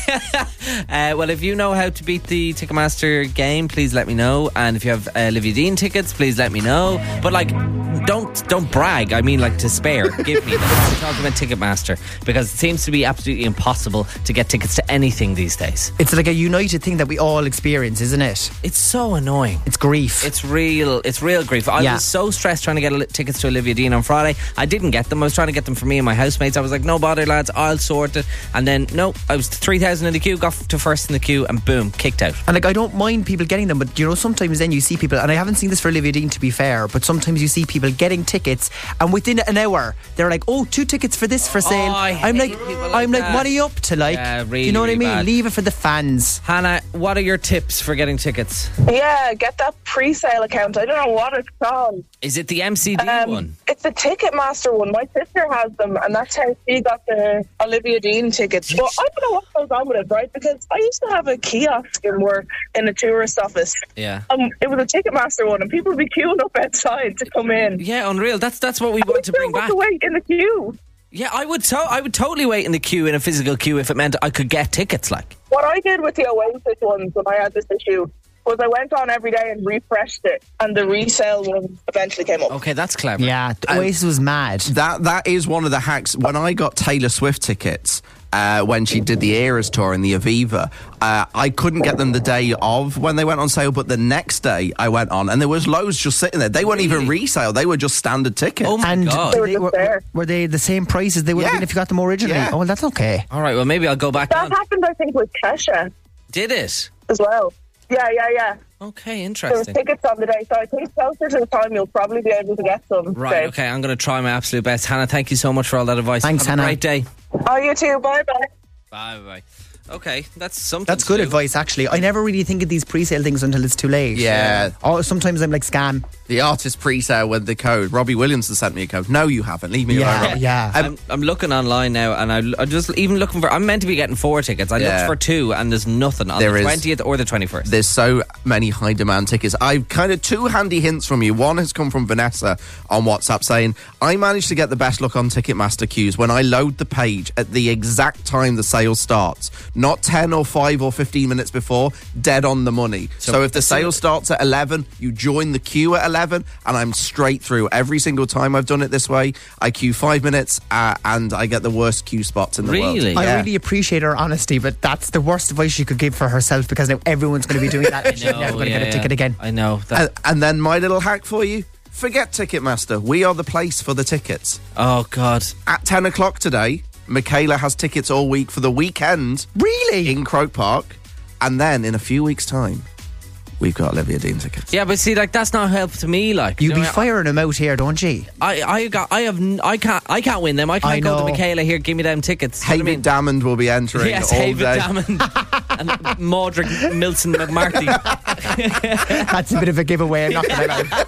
Uh, well, if you know how to beat the Ticketmaster game, please let me know. And if you have uh, Olivia Dean tickets, please let me know. But like, don't don't brag. I mean, like, to spare. Give me them. I'm talking about Ticketmaster because it seems to be absolutely impossible to get tickets to anything these days. It's like a united thing that we all experience, isn't it? It's so annoying. It's grief. It's real. It's real grief. I Yeah. was so stressed trying to get li- tickets to Olivia Dean on Friday. I didn't get them. I was trying to get them for me and my housemates. I was like, no bother, lads. I'll sort it. And then no, I was three thousand in the queue. Got to first in the queue, and boom, kicked out. And like, I don't mind people getting them, but you know, sometimes then you see people, and I haven't seen this for Olivia Dean to be fair, but sometimes you see people getting tickets, and within an hour they're like, "Oh, two tickets for this for sale." I I'm hate like, people like I'm like, that. what are you up to? Like, Yeah, really, you know what really I mean? bad. Leave it for the fans. Hannah, what are your tips for getting tickets? Yeah, get that pre-sale account. I don't know what it's called. Is it the M C D Um, one? It's the Ticketmaster one. My sister has them, and that's how she got the Olivia Dean tickets. But I don't know what goes on with it, right? Because I used to have a kiosk in work in a tourist office. Yeah. Um, it was a Ticketmaster one, and people would be queuing up outside to come in. Yeah, unreal. That's that's what we want to bring back. To wait in the queue. Yeah, I would. To- I would totally wait in the queue, in a physical queue, if it meant I could get tickets. Like, What I did with the Oasis ones when I had this issue was I went on every day and refreshed it, and the resale one eventually came up. okay, that's clever. Yeah, Oasis was mad. That that is one of the hacks. When I got Taylor Swift tickets, uh, when she did the Eras tour in the Aviva, uh, I couldn't get them the day of when they went on sale, but the next day I went on, and there was loads just sitting there. They weren't even resale; they were just standard tickets. Oh my And god. They were they just were, there. were they the same price as they would have Yeah. been if you got them originally? Yeah. Oh, well, that's okay. All right. Well, maybe I'll go back That on. happened, I think, with Kesha Did it? as well. Yeah, yeah, yeah. Okay, There were interesting. tickets on the day, so I think closer to the time you'll probably be able to get some. Right. Dave. Okay. I'm going to try my absolute best. Hannah, thank you so much for all that advice. Thanks, Have Hannah. a great day. Oh, you too. Bye bye. Bye bye. Okay, that's something. That's to good do. advice, actually. I never really think of these pre-sale things until it's too late. Yeah. Oh, sometimes I'm like, scam. The artist pre-sale with the code. Robbie Williams has sent me a code. No, you haven't. Leave me Yeah, alone. yeah. Um, I'm, I'm looking online now, and I, I'm just even looking for. I'm meant to be getting four tickets. I Yeah. looked for two, and there's nothing on There the is. twentieth or the twenty-first. There's so many high demand tickets. I've kind of two handy hints from you. One has come from Vanessa on WhatsApp saying, I managed to get the best look on Ticketmaster queues when I load the page at the exact time the sale starts. Not ten or five or fifteen minutes before, dead on the money. So, So- if the sale starts at eleven, you join the queue at eleven, and I'm straight through. Every single time I've done it this way, I queue five minutes uh, and I get the worst queue spots in the world. Really? I Yeah. really appreciate her honesty, but that's the worst advice she could give for herself, because now everyone's going to be doing that and she's No, never going to yeah, get a ticket yeah. again. I know. That, And, and then my little hack for you, forget Ticketmaster. We are the place for the tickets. oh God. At ten o'clock today, Michaela has tickets all week for the weekend Really? in Croke Park. And then in a few weeks' time, we've got Olivia Dean tickets. Yeah, but see, like that's not help to me. Like You'd you be know, firing him out here, don't you? I, I got, I have, n- I can't, I can't win them. I can't I go to know. Michaela here. Give me them tickets. You know what I David mean? Dammond will be entering Yes, all David day. Dammond and Mordred Milson McMarty. That's a bit of a giveaway, I'm not going to lie.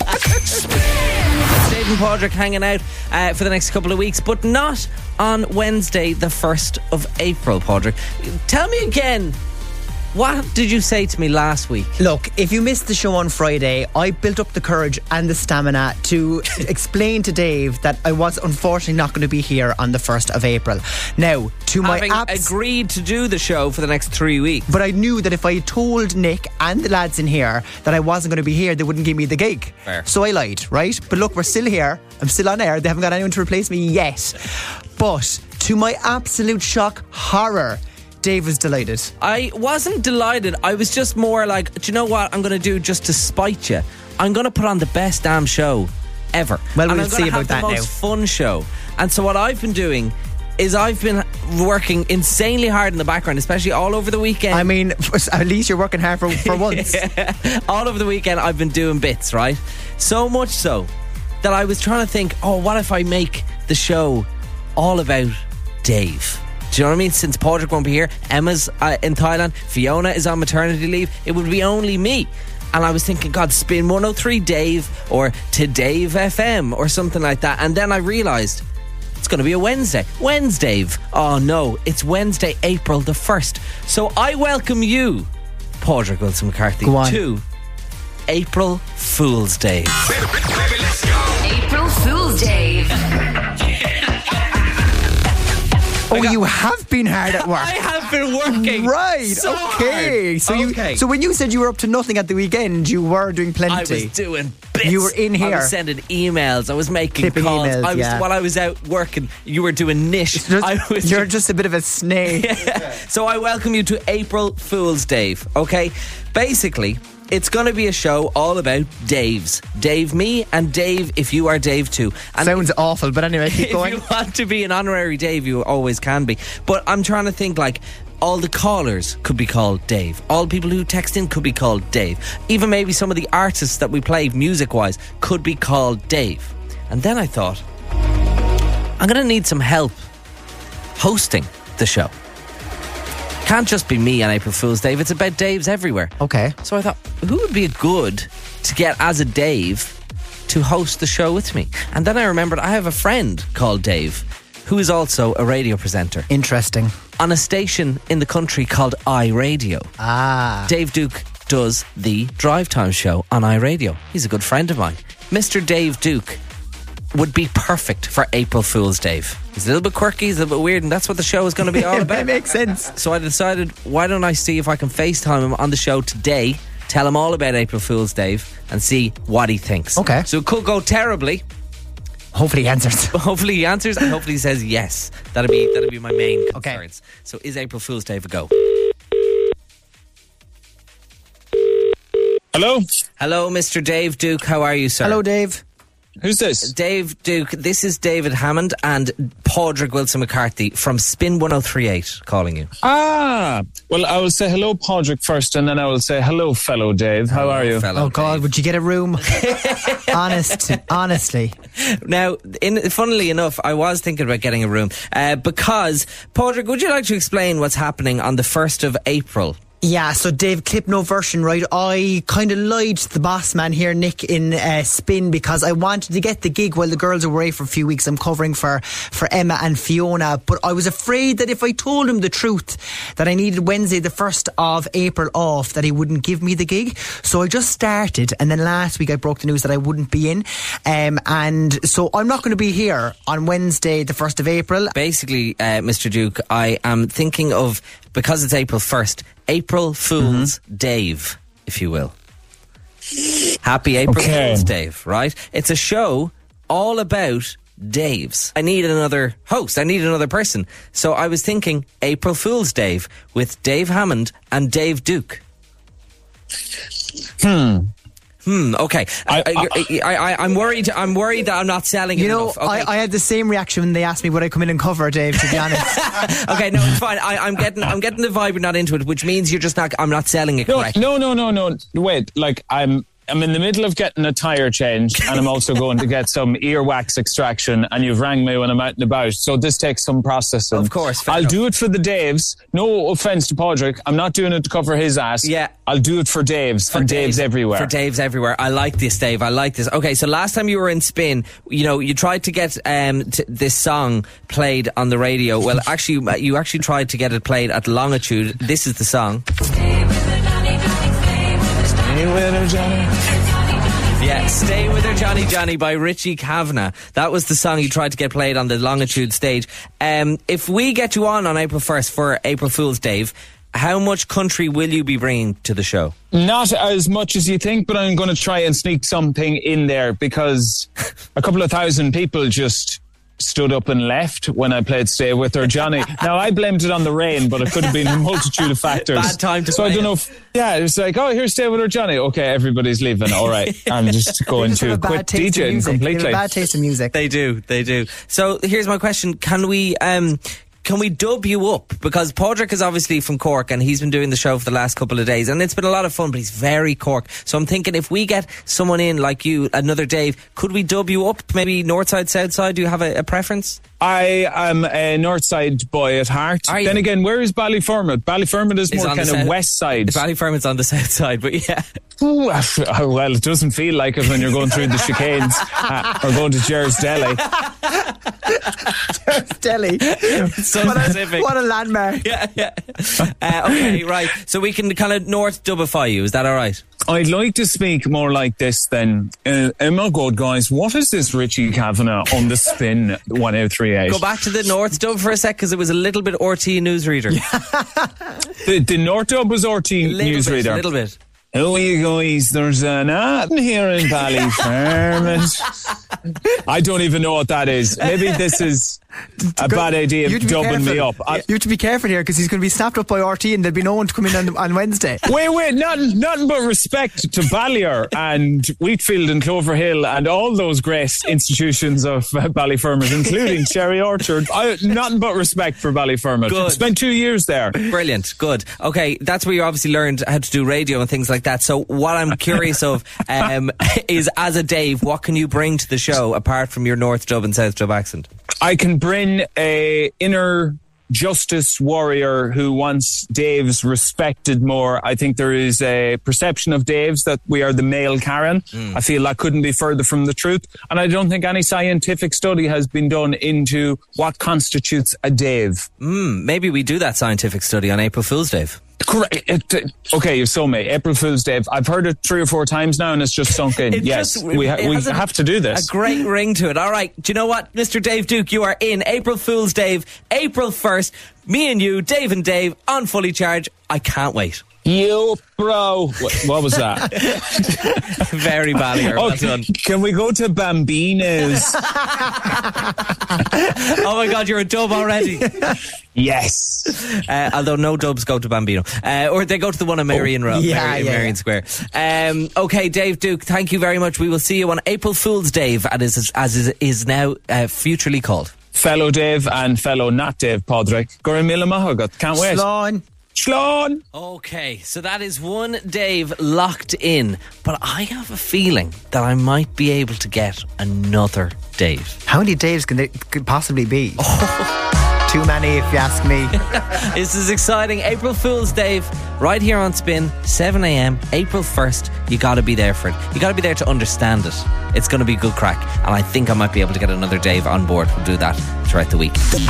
Dave and Padraig hanging out uh, for the next couple of weeks, but not on Wednesday, the first of April. Padraig, tell me again. What did you say to me last week? Look, if you missed the show on Friday, I built up the courage and the stamina to explain to Dave that I was unfortunately not going to be here on the first of April. Now, to my Having abs- agreed to do the show for the next three weeks. But I knew that if I told Nick and the lads in here that I wasn't going to be here, they wouldn't give me the gig. Fair. So I lied, right? But look, we're still here. I'm still on air. They haven't got anyone to replace me yet. But to my absolute shock, horror, Dave was delighted. I wasn't delighted. I was just more like, do you know what I'm going to do just to spite you? I'm going to put on the best damn show ever. Well, and we'll I'm see gonna have about that the now. most fun show. And so what I've been doing is I've been working insanely hard in the background, especially all over the weekend. I mean, at least you're working hard for, for once. all over the weekend I've been doing bits, right? So much so that I was trying to think, oh, what if I make the show all about Dave? Do you know what I mean? Since Padraig won't be here, Emma's uh, in Thailand, Fiona is on maternity leave, it would be only me. And I was thinking, God, spin one oh three Dave or to Dave F M or something like that. And then I realised it's going to be a Wednesday. Wednesday. Oh no, it's Wednesday, April the first. So I welcome you, Padraig Wilson McCarthy, Go on. to April Fool's Day. April Fool's Dave. Oh, you have been hard at work. I have been working. Right, so okay. hard. So you Okay. so when you said you were up to nothing at the weekend, you were doing plenty. I was doing bits. You were in I here. was sending emails. I was making Clipping calls. emails, I was yeah. while I was out working. You were doing niche. Just- I was. you're just a bit of a snake. So I welcome you to April Fool's Dave. Okay, basically, it's going to be a show all about Daves. Dave me and Dave if you are Dave too. And Sounds awful, but anyway, keep if going. you want to be an honorary Dave, you always can be. But I'm trying to think like all the callers could be called Dave. All the people who text in could be called Dave. Even maybe some of the artists that we play music-wise could be called Dave. And then I thought, I'm going to need some help hosting the show. Can't just be me on April Fool's Day. It's about Daves everywhere. Okay. So I thought, who would be good to get as a Dave to host the show with me? And then I remembered I have a friend called Dave who is also a radio presenter Interesting. on a station in the country called iRadio. Ah. Dave Duke does the Drive Time show on iRadio. He's a good friend of mine. Mister Dave Duke would be perfect for April Fool's Dave. He's a little bit quirky, he's a little bit weird, and that's what the show is going to be all That about. makes sense. So I decided, why don't I see if I can FaceTime him on the show today, tell him all about April Fool's Dave, and see what he thinks. Okay. So it could go terribly, Hopefully he answers. but hopefully he answers, and hopefully he says yes. That'll be that'll be my main Okay. concerns. So is April Fool's Dave a go? Hello? Hello, Mister Dave Duke. How are you, sir? Hello, Dave. Who's this? Dave Duke. This is David Hammond and Padraig Wilson McCarthy from Spin one oh three point eight calling you. Ah, well, I will say hello, Padraig, first, and then I will say hello, fellow Dave. How are you? Oh, God, would you get a room? Honest, honestly. Now, in, funnily enough, I was thinking about getting a room uh, because, Padraig, would you like to explain what's happening on the first of April? Yeah, so Dave, clip no version, right? I kind of lied to the boss man here, Nick, in uh, Spin, because I wanted to get the gig while the girls were away for a few weeks. I'm covering for, for Emma and Fiona, but I was afraid that if I told him the truth, that I needed Wednesday the first of April off, that he wouldn't give me the gig. So I just started, and then last week I broke the news that I wouldn't be in. Um, and so I'm not going to be here on Wednesday the first of April. Basically, uh, Mister Duke, I am thinking of, because it's April first, April Fool's mm-hmm. Dave, if you will. Happy April okay. Fool's Dave, right? It's a show all about Daves. I need another host. I need another person. So I was thinking April Fool's Dave with Dave Hammond and Dave Duke. Hmm. Hmm. Okay. I, I, I, I, I'm worried. I'm worried that I'm not selling it You know, enough. Okay. I, I had the same reaction when they asked me would I come in and cover, Dave. To be honest. Okay. No, it's fine. I, I'm getting. I'm getting the vibe. You're not into it, which means you're just not. I'm not selling it no, correct. No, no, no, no. Wait. Like I'm. I'm in the middle of getting a tyre change, and I'm also going to get some earwax extraction, and you've rang me when I'm out and about, so this takes some processing. Of course. I'll enough. do it for the Daves. No offence to Padraig. I'm not doing it to cover his ass. Yeah. I'll do it for Daves. For Daves, Daves everywhere. For Daves everywhere. I like this, Dave. I like this. Okay, so last time you were in Spin, you know, you tried to get um, t- this song played on the radio. Well, actually, you actually tried to get it played at Longitude. This is the song. Stay with her, Johnny. Yeah, Stay With Her Johnny Johnny by Richie Kavanagh. That was the song you tried to get played on the Longitude stage. Um, if we get you on on April first for April Fool's, Dave, how much country will you be bringing to the show? Not as much as you think, but I'm going to try and sneak something in there because a couple of thousand people just stood up and left when I played Stay With Her Johnny. Now, I blamed it on the rain, but it could have been a multitude of factors. Bad time to So play I don't it. know if... Yeah, it's like, oh, here's Stay With Her Johnny. Okay, everybody's leaving. All right. I'm just going They just have to a bad quit taste in DJing music. They completely. have a bad taste in music. They do, they do. So here's my question. Can we... Um, Can we dub you up? Because Padraig is obviously from Cork and he's been doing the show for the last couple of days and it's been a lot of fun, but he's very Cork. So I'm thinking if we get someone in like you, another Dave, could we dub you up? Maybe north side, south side? Do you have a, a preference? I am a north side boy at heart. Are you? Then again, where is Ballyfermot? Ballyfermot is It's more on the kind of south- west side. Ballyfermot's on the south side, but yeah. Ooh, well, it doesn't feel like it when you're going through the chicanes uh, or going to Jer's Deli. Delhi. So what, specific. a, what a landmark. Yeah, yeah. Uh, okay, right. So we can kind of north dubify you. Is that all right? I'd like to speak more like this then. Uh, oh my God, guys, what is this Richie Kavanagh on the Spin one oh three point eight? Go back to the north dub for a sec because it was a little bit R T newsreader. The, the North Dub was R T A little newsreader. bit, a little bit. Oh, you guys, there's an ad here in Ballyfermot. I don't even know what that is. Maybe this is a bad idea You of have to be dubbing me careful. up. I, You have to be careful here because he's going to be snapped up by R T and there'll be no one to come in on, on Wednesday. Wait, wait, nothing, nothing but respect to Ballier and Wheatfield and Cloverhill and all those great institutions of uh, Ballyfermot, including Cherry Orchard. I, nothing but respect for Ballyfermot. Good. Spent two years there. Brilliant, good. Okay, that's where you obviously learned how to do radio and things like that. So what I'm curious of um, is, as a Dave, what can you bring to the show apart from your North Dub and South Dub accent? I can bring a inner justice warrior who wants Dave's respected more. I think there is a perception of Dave's that we are the male Karen. Mm. I feel that couldn't be further from the truth. And I don't think any scientific study has been done into what constitutes a Dave. Mm, maybe we do that scientific study on April Fool's, Dave. Correct. It, it, okay, you've sold me. April Fool's Day. I've heard it three or four times now and it's just sunk in. It yes, just- we, ha- it we has a- have to do this. A great ring to it. All right. Do you know what, Mister Dave Duke? You are in. April Fool's, Dave. April first. Me and you, Dave and Dave, on Fully Charged. I can't wait. You, bro. What, what was that? Very Ballier. Well Oh, done. can we go to Bambina's? Oh my God, you're a dub already. Yes. Uh, although no dubs go to Bambino. Uh, or they go to the one on Marion Road. yeah, Marion, yeah, Marion yeah. Square. Um, okay, Dave Duke, thank you very much. We will see you on April Fool's Day, as is, as is, is now uh, futurely called. Fellow Dave and fellow not Dave Podrick. Gorin Mila Mahagat. Can't wait. Slán. Slán. Okay, so that is one Dave locked in, but I have a feeling that I might be able to get another Dave. How many Daves can there could possibly be? Too many, if you ask me. This is exciting. April Fool's Day, right here on Spin, seven a.m, April first. You got to be there for it. You got to be there to understand it. It's going to be good crack, and I think I might be able to get another Dave on board. We'll do that throughout the week.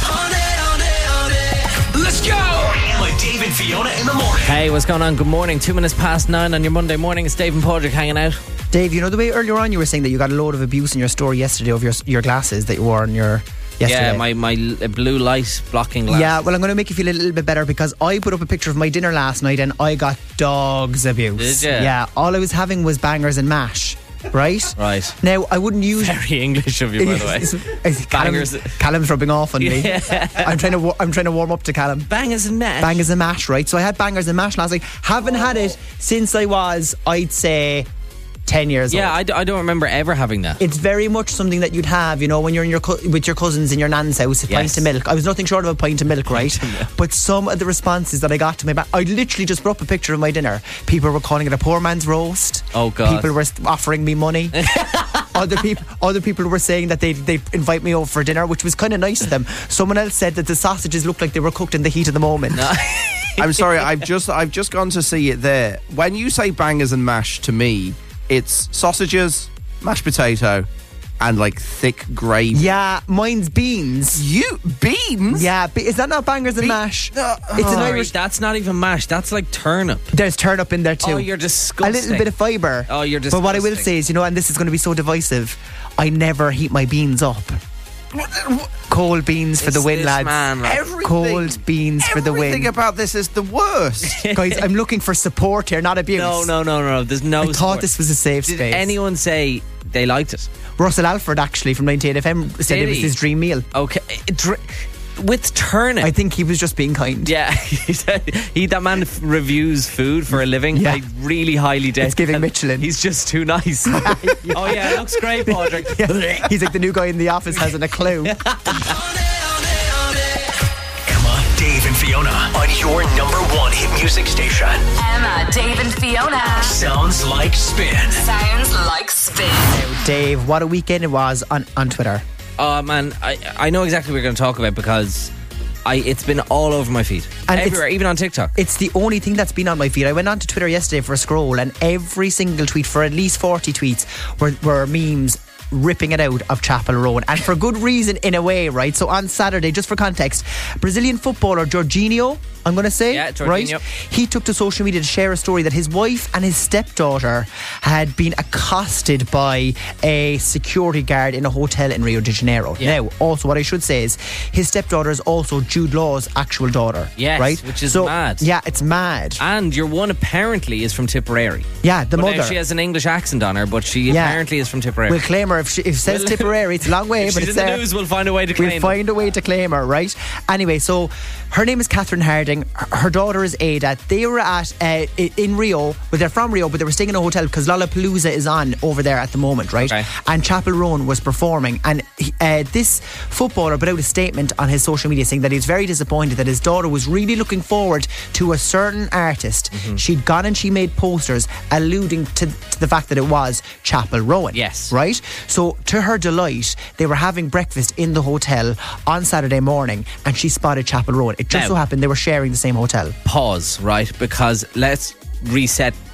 Let's go! Emma, Dave and Fiona in the morning. Hey, what's going on? Good morning. Two minutes past nine on your Monday morning. It's Dave and Podrick hanging out. Dave, you know the way earlier on you were saying that you got a load of abuse in your story yesterday of your your glasses that you wore on your yesterday. Yeah, my, my l- blue light blocking glass. Yeah, well, I'm going to make you feel a little bit better because I put up a picture of my dinner last night and I got dog's abuse. Did ya? Yeah, all I was having was bangers and mash. Right? Right. Now, I wouldn't use... Very English of you, by the way. Callum, Bangers. Callum's rubbing off on me. Yeah. I'm trying to wa- I'm trying to warm up to Callum. Bangers and mash. Bangers and mash, right? So I had bangers and mash last night. Haven't had it since I was, I'd say, ten years Yeah, old. I, d- I don't remember ever having that. It's very much something that you'd have, you know, when you're in your co- with your cousins in your nan's house, a Yes. pint of milk. I was nothing short of a pint of milk, right? But some of the responses that I got to my back, I literally just brought up a picture of my dinner. People were calling it a poor man's roast. Oh, God. People were offering me money. Other people, other people were saying that they they invite me over for dinner, which was kind of nice of them. Someone else said that the sausages looked like they were cooked in the heat of the moment. I'm sorry, I've just I've just gone to see it there. When you say bangers and mash to me, it's sausages, mashed potato, and like thick gravy. Yeah, mine's beans. You beans? Yeah, be- is that not bangers and Be- mash? No, it's an Sorry, Irish. that's not even mash. That's like turnip. There's turnip in there too. Oh, you're A disgusting. little bit of fibre. Oh, you're But what I will disgusting. say is, you know, and this is going to be so divisive, I never heat my beans up. Cold beans for It's the win, this lads. man, like- Everything- Cold beans for the Everything win. about this is the worst. Guys, I'm looking for support here, not abuse. No, no, no, no. There's no I thought support. this was a safe Did space. anyone say they liked it? Russell Alford, actually, from ninety-eight F M, said Did it was he? his dream meal. Okay. Dr- with turnip. I think he was just being kind. yeah, he said- he that man f- reviews food for a living. Yeah. I really highly doubt. It's giving that Michelin. He's just too nice. Oh yeah, it looks great, Patrick. Yeah. He's like the new guy in the office, hasn't a clue. Emma, Dave and Fiona on your number one hit music station. Emma, Dave and Fiona. Sounds like Spin. Sounds like Spin. Dave, what a weekend it was on, on Twitter. Oh man, I I know exactly what we're going to talk about because I it's been all over my feed, And it's- everywhere, even on TikTok. It's the only thing that's been on my feed. I went on to Twitter yesterday for a scroll, and every single tweet, for at least forty tweets, were, were memes ripping it out of Chapel Road, and for good reason in a way, right? So on Saturday, just for context, Brazilian footballer Jorginho, I'm going to say, Yeah, Jorginho. right? He took to social media to share a story that his wife and his stepdaughter had been accosted by a security guard in a hotel in Rio de Janeiro. Yeah. Now, also what I should say is his stepdaughter is also Jude Law's actual daughter. Yes, right? which is so, mad. Yeah, it's mad. And your one apparently is from Tipperary. Yeah, the Well, now mother. she has an English accent on her, but she Yeah. apparently is from Tipperary. We'll claim her if, she, if it says We'll- Tipperary. It's a long way, If but she's it's in the there. news, we'll find a way to claim We'll it. find a way to claim her, right? Anyway, so her name is Catherine Harding. Her her daughter is Ada. They were at uh, i- in Rio, but they're from Rio, but they were staying in a hotel because Lollapalooza is on over there at the moment, right? Okay. And Chapel Roan was performing, and he- uh, this footballer put out a statement on his social media saying that he's very disappointed that his daughter was really looking forward to a certain artist. Mm-hmm. She'd gone and she made posters alluding to, to the fact that it was Chapel Roan. Yes. Right? So, to her delight, they were having breakfast in the hotel on Saturday morning, and she spotted Chapel Roan. It just Now- so happened they were sharing the same hotel. Pause, right? Because let's reset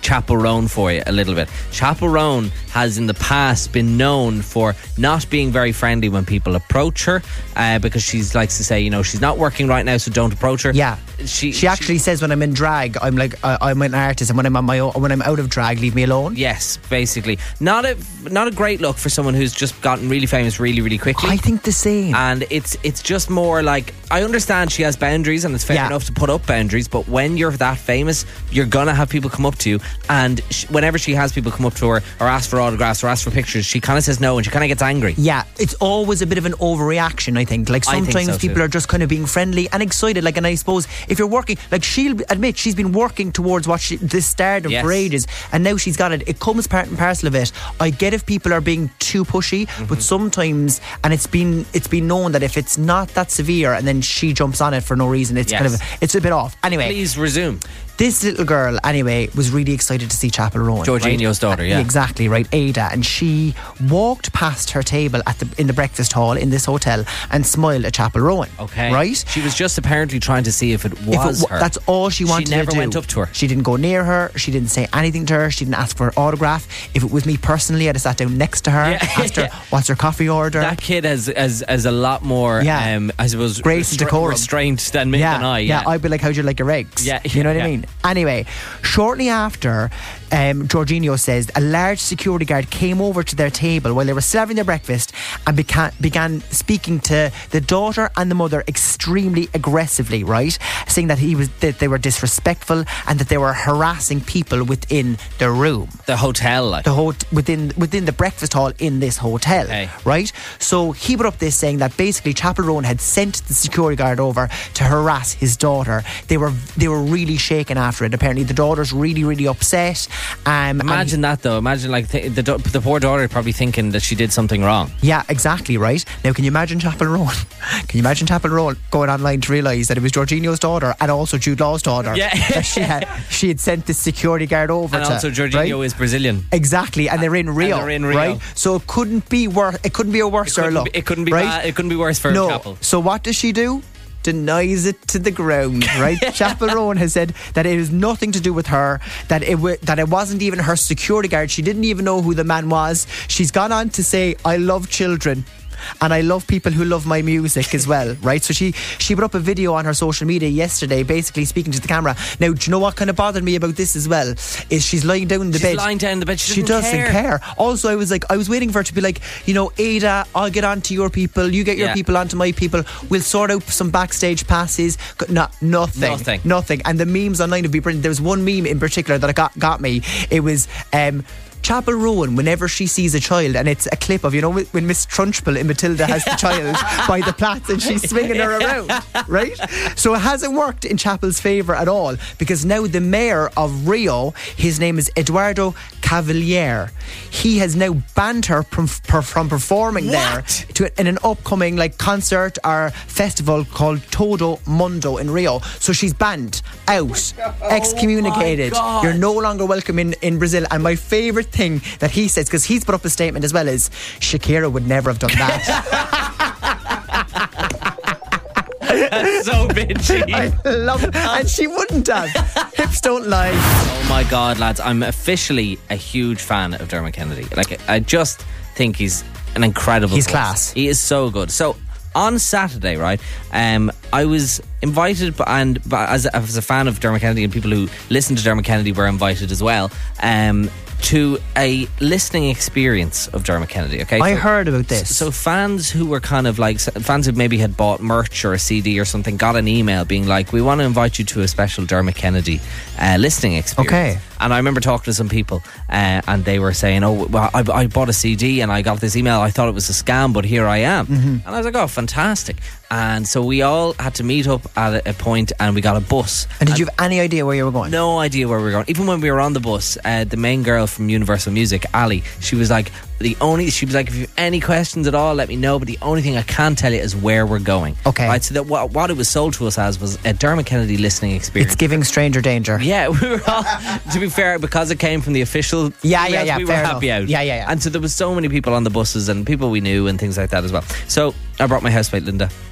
Chapel Roan for you a little bit. Chapel Roan has in the past been known for not being very friendly when people approach her, uh, because she likes to say, you know, she's not working right now, so don't approach her. Yeah. She, She actually says when I'm in drag, I'm like uh, I'm an artist, and when I'm on my own, when I'm out of drag, leave me alone. Yes, basically. Not a not a great look for someone who's just gotten really famous really, really quickly. I think the same. And it's it's just more like, I understand she has boundaries and it's fair Yeah. enough to put up boundaries, but when you're that famous, you're gonna have people come up to you, and sh- whenever she has people come up to her or ask for autographs or ask for pictures, she kind of says no and she kind of gets angry. Yeah, it's always a bit of an overreaction, I think. Like I think sometimes so people too. are just kind of being friendly and excited. Like, and I suppose if you're working, like she'll admit she's been working towards what she, this stardom Yes. for ages, and now she's got it. It comes part and parcel of it. I get if people are being too pushy, Mm-hmm. but sometimes, and it's been it's been known that if it's not that severe, and then she jumps on it for no reason, it's Yes. kind of it's a bit off. Anyway, Please resume. this little girl, anyway, was really excited to see Chapel Roan. Jorginho's right? daughter, yeah. Exactly, right, Ada. And she walked past her table at the in the breakfast hall in this hotel and smiled at Chapel Roan. Okay. Right? She was just apparently trying to see if it If was it wa- her. That's all she wanted She never to do. went up to her. She didn't go near her. She didn't say anything to her. She didn't ask for an autograph. If it was me personally, I'd have sat down next to her, Yeah. asked her, what's her coffee order? That kid has, has, has a lot more, Yeah. um, I suppose, Grace and decorum. restraint than me yeah, than I. yeah, Yeah, I'd be like, how'd you like your eggs? Yeah, you know what yeah. I mean? Anyway, shortly after, um, Jorginho says a large security guard came over to their table while they were still having their breakfast and beca- began speaking to the daughter and the mother extremely aggressively, right? Saying that he was that they were disrespectful and that they were harassing people within the room. The hotel, like. The ho- within within the breakfast hall in this hotel, Okay. right? So he put up this saying that basically Chapel Roan had sent the security guard over to harass his daughter. They were they were really shaken after it. Apparently, the daughter's really really upset. Um, and- Imagine that though. Imagine like th- the, do- the poor daughter probably thinking that she did something wrong. yeah, exactly right. Now, can you imagine Chapel Roan? Can you imagine Chapel Roan going online to realise that it was Jorginho's daughter and also Jude Law's daughter? Yeah. that she had she had sent this security guard over And to. also Jorginho right? is Brazilian. Exactly, and they're in Rio, they're in Rio. right? So it couldn't be worse. It couldn't be a worse Couldn't look. be- it couldn't be right? bad, it couldn't be worse for no. Chapel. So what does she do? Denies it to the ground, right? Chapel Roan has said that it has nothing to do with her, that it w- that it wasn't even her security guard. She didn't even know who the man was. She's gone on to say, I love children. And I love people who love my music as well, right? So she she put up a video on her social media yesterday, basically speaking to the camera. Now, do you know what kind of bothered me about this as well? Is she's lying down in the She's bed. lying down in the bed. She She doesn't doesn't care. care. Also, I was like, I was waiting for her to be like, you know, Ada, I'll get on to your people. You get your Yeah. people onto my people. We'll sort out some backstage passes. No, nothing. Nothing. Nothing. And the memes online would be brilliant. There was one meme in particular that got got me. It was. Um, Chapel Roan, whenever she sees a child, and it's a clip of, you know, when Miss Trunchbull in Matilda has the child by the plats and she's swinging her around, right? So it hasn't worked in Chapel's favour at all, because now the mayor of Rio, his name is Eduardo Cavalier, he has now banned her from, from performing What? there to, in an upcoming like concert or festival called Todo Mundo in Rio. So she's banned, out, excommunicated. God. You're no longer welcome in, in Brazil. And my favourite thing that he says, because he's put up a statement as well, is Shakira would never have done that. That's so bitchy. I love it. And she wouldn't have. Hips don't lie. Oh my God, lads, I'm officially a huge fan of Dermot Kennedy. Like, I just think he's an incredible He's voice. class. He is so good. So on Saturday, right, um, I was invited, b- and b- as, as a fan of Dermot Kennedy, and people who listen to Dermot Kennedy were invited as well, um, to a listening experience of Dermot Kennedy. Okay, I So- heard about this. So fans who were kind of like fans who maybe had bought merch or a C D or something got an email being like, "We want to invite you to a special Dermot Kennedy uh, listening experience." Okay. And I remember talking to some people, uh, and they were saying, "Oh, well, I, I bought a C D and I got this email. I thought it was a scam, but here I am." Mm-hmm. And I was like, "Oh, fantastic!" And so we all had to meet up at a, a point, and we got a bus. And did you have any idea where you were going? No idea where we were going. Even when we were on the bus, uh, the main girl from Universal Music, Ali, she was like, the only, she was like, if you have any questions at all, let me know. But the only thing I can tell you is where we're going. Okay. Right. So that what, what it was sold to us as was a Dermot Kennedy listening experience. It's giving stranger danger. Yeah, we were all, to be fair, because it came from the official Yeah, yeah, emails, yeah, we fair were happy enough. out. Yeah, yeah, yeah. And so there was so many people on the buses and people we knew and things like that as well. So I brought my housemate Linda.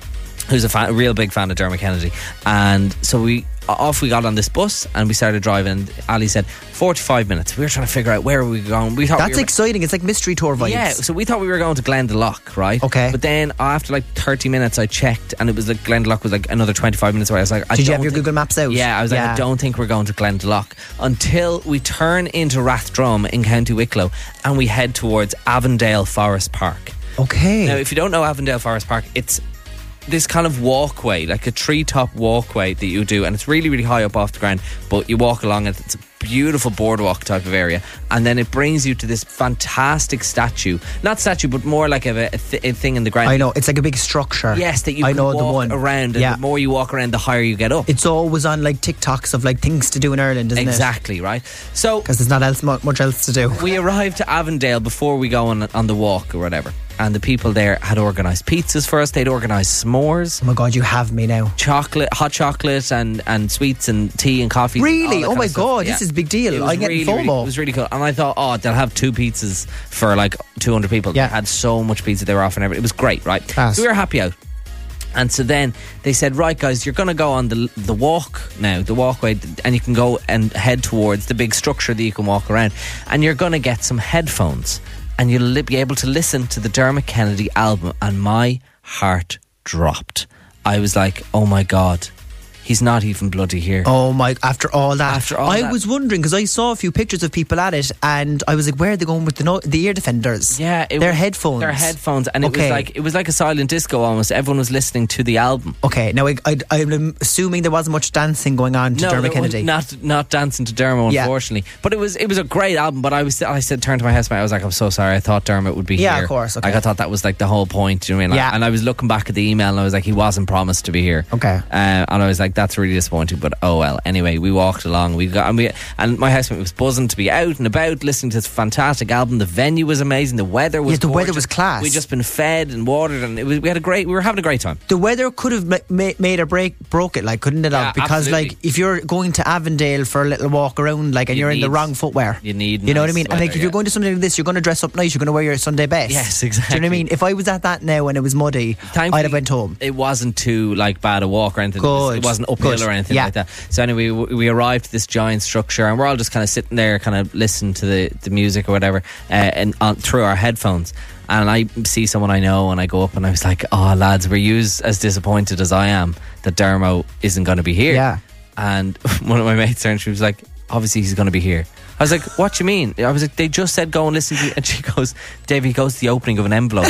who's a, fan, a real big fan of Dermot Kennedy. And so we off we got on this bus and we started driving. And Ali said forty-five minutes. We were trying to figure out where we were going. We thought That's we were, exciting. It's like mystery tour vibes. Yeah, so we thought we were going to Glendalough, right? Okay. But then after like thirty minutes, I checked and it was like Glendalough was like another twenty-five minutes away. I was like, I Did you don't have your think- Google Maps out? Yeah, I was like, Yeah. I don't think we're going to Glendalough until we turn into Rathdrum in County Wicklow and we head towards Avondale Forest Park. Okay. Now, if you don't know Avondale Forest Park, it's this kind of walkway, like a treetop walkway that you do, and it's really, really high up off the ground, but you walk along it. It's a beautiful boardwalk type of area, and then it brings you to this fantastic statue. Not statue, but more like a, a, th- a thing in the ground. I know. It's like a big structure. Yes, that you I can know walk the one. around, and Yeah. the more you walk around, the higher you get up. It's always on like TikToks of like things to do in Ireland, isn't it? Exactly, right? So Because there's not else, mu- much else to do. we arrived to Avondale before we go on on the walk or whatever, and the people there had organised pizzas for us. They'd organised s'mores, Oh my God, you have me now. chocolate, hot chocolate, and, and sweets and tea and coffee. Really? Oh my God, this is a big deal. It was I'm getting really, FOMO. really- it was really cool, and I thought, oh, they'll have two pizzas for like two hundred people. Yeah. They had so much pizza they were offering. Everything. It was great, right? Class. So we were happy out. And so then they said, right, guys, you're going to go on the the walk now, the walkway, and you can go and head towards the big structure that you can walk around. And you're going to get some headphones and you'll li- be able to listen to the Dermot Kennedy album. And my heart dropped. I was like, oh my God, he's not even bloody here. Oh my, after all that. After all I that. was wondering because I saw a few pictures of people at it and I was like, where are they going with the no- the ear defenders? Yeah, it Their was- headphones. Their headphones, and it Okay. was like it was like a silent disco almost. Everyone was listening to the album. Okay, now I, I, I'm assuming there wasn't much dancing going on to no, Dermot there was Kennedy. not not dancing to Dermot, Yeah. unfortunately. But it was it was a great album. But I was I said turned to my housemate. I was like, I'm so sorry. I thought Dermot would be Yeah, here. of course, okay. Like, I thought that was like the whole point. Do you know what I mean? Like, Yeah. And I was looking back at the email and I was like, he wasn't promised to be here. Okay. Uh, and I was like, that's really disappointing. But oh well. Anyway, we walked along. We got and we and my housemate was buzzing to be out and about, listening to this fantastic album. The venue was amazing. The weather was Yeah, the weather gorgeous. was class. We'd just been fed and watered, and it was, we had a great. We were having a great time. The weather could have ma- ma- made or break broke it, like couldn't it? Yeah, have? Because absolutely. like if you're going to Avondale for a little walk around, like and You you're in the need- wrong footwear, you need you know what I nice mean? and like weather, if you're yeah. going to something like this, you're going to dress up nice. You're going to wear your Sunday best. Yes, Do you know what I exactly. mean? If I was at that now and it was muddy, Thankfully, I'd have went home. It wasn't too like bad a walk or anything. It, was, Good. it wasn't uphill Good. or anything Yeah. like that. So anyway, we, we arrived at this giant structure, and we're all just kind of sitting there, kind of listening to the, the music or whatever, uh, and on, through our headphones. And I see someone I know, and I go up, and I was like, "Oh, lads, were you as disappointed as I am that Dermo isn't going to be here?" Yeah. And one of my mates turned, she was like, "Obviously, he's going to be here." I was like, "What do you mean?" I was like, "They just said go and listen to," and she goes, "Dave, he goes to the opening of an envelope."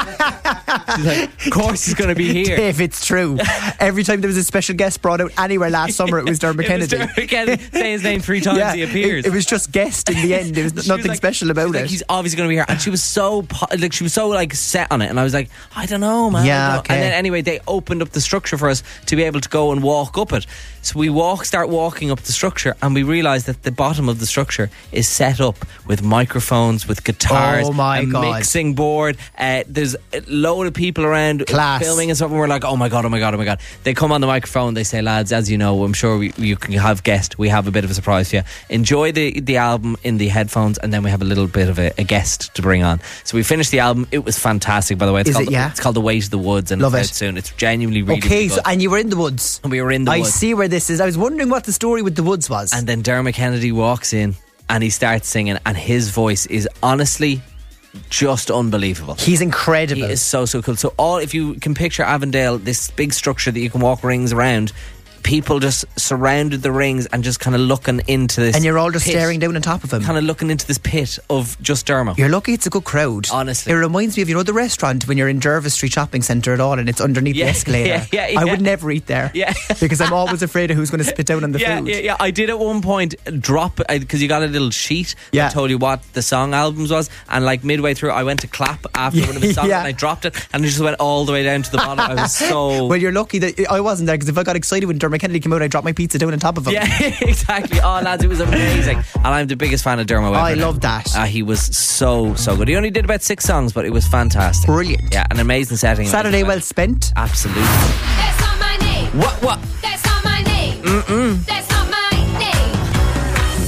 She's like, "Of course he's going to be here." Dave, it's true. Every time there was a special guest brought out anywhere last summer, it was Dermot It was Kennedy. Dermot Kennedy. Say his name three times, he appears. It, it was just guest in the end. There was She was nothing like- special she about was like, it. he's obviously going to be here, and she was so po- like she was so like set on it, and I was like, I don't know, man. I Yeah, don't know. okay. And then anyway, they opened up the structure for us to be able to go and walk up it. So we walk, start walking up the structure, and we realise that the bottom of the structure is set up with microphones, with guitars, Oh my a God. mixing board. Uh, there's a load of people around Class. filming and stuff, and we're like, oh my god, oh my god, oh my god. They come on the microphone, they say, lads, as you know, I'm sure we, you can have guest. We have a bit of a surprise for you. Enjoy the the album in the headphones, and then we have a little bit of a, a guest to bring on. So we finished the album. It was fantastic, by the way. It's Is called it, yeah? It's called The Way to the Woods, and Love it's it. out soon. It's genuinely really, Okay, really so, good. and you were in the woods. And we were in the I woods. see where this is. I was wondering what the story with the woods was. And then Dermot Kennedy walks in and he starts singing, and his voice is honestly just unbelievable. He's incredible. He is so so cool. So all, if you can picture Avondale, this big structure that you can walk rings around, people just surrounded the rings and just kind of looking into this, and you're all just pit, staring down on top of him. kind of looking into this pit of just Dermo. You're lucky it's a good crowd. Honestly. It reminds me of, you know, the restaurant when you're in Jervis Street Shopping Centre at all and it's underneath Yeah, the escalator. yeah, yeah, yeah. I would never eat there. Yeah. Because I'm always afraid of who's going to spit down on the yeah, food. yeah, yeah. I did at one point drop, because you got a little sheet Yeah. that told you what the song albums was, and like midway through I went to clap after one of the songs Yeah. and I dropped it and it just went all the way down to the bottom. I was so... Well, you're lucky that I wasn't there, because if I got excited when Dermot Kennedy came out, I dropped my pizza down on top of him. Yeah, exactly. Oh, lads, it was amazing. And I'm the biggest fan of Dermo. I love that. Uh, he was so, so good. He only did about six songs, but it was fantastic. Brilliant. Yeah, an amazing setting. Saturday well spent. Absolutely. That's not my name. What, what? That's not my name. Mm-mm. That's not my name.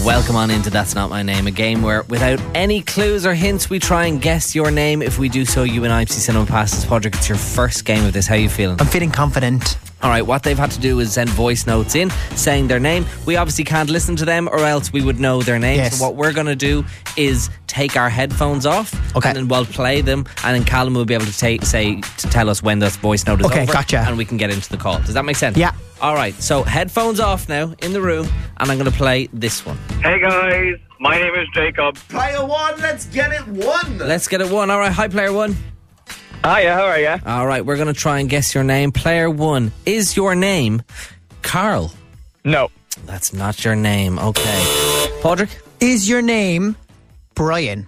welcome on into That's Not My Name, a game where without any clues or hints we try and guess your name. If we do so, you and I M C Cinema passes. Podrick, it's your first game of this. How are you feeling? I'm feeling confident. Alright, what they've had to do is send voice notes in saying their name. We obviously can't listen to them or else we would know their name. Yes. So what we're going to do is take our headphones off, Okay. and then we'll play them, and then Callum will be able to ta- say to tell us when this voice note is Okay, over, gotcha. and we can get into the call. Does that make sense? Yeah. Alright, so headphones off now in the room, and I'm going to play this one. Hey guys, my name is Jacob. Player one, let's get it one. Let's get it one. Alright, hi player one. Hiya, how are you? Alright, we're going to try and guess your name. Player one, is your name Carl? No. That's not your name. Okay. Podrick? Is your name Brian?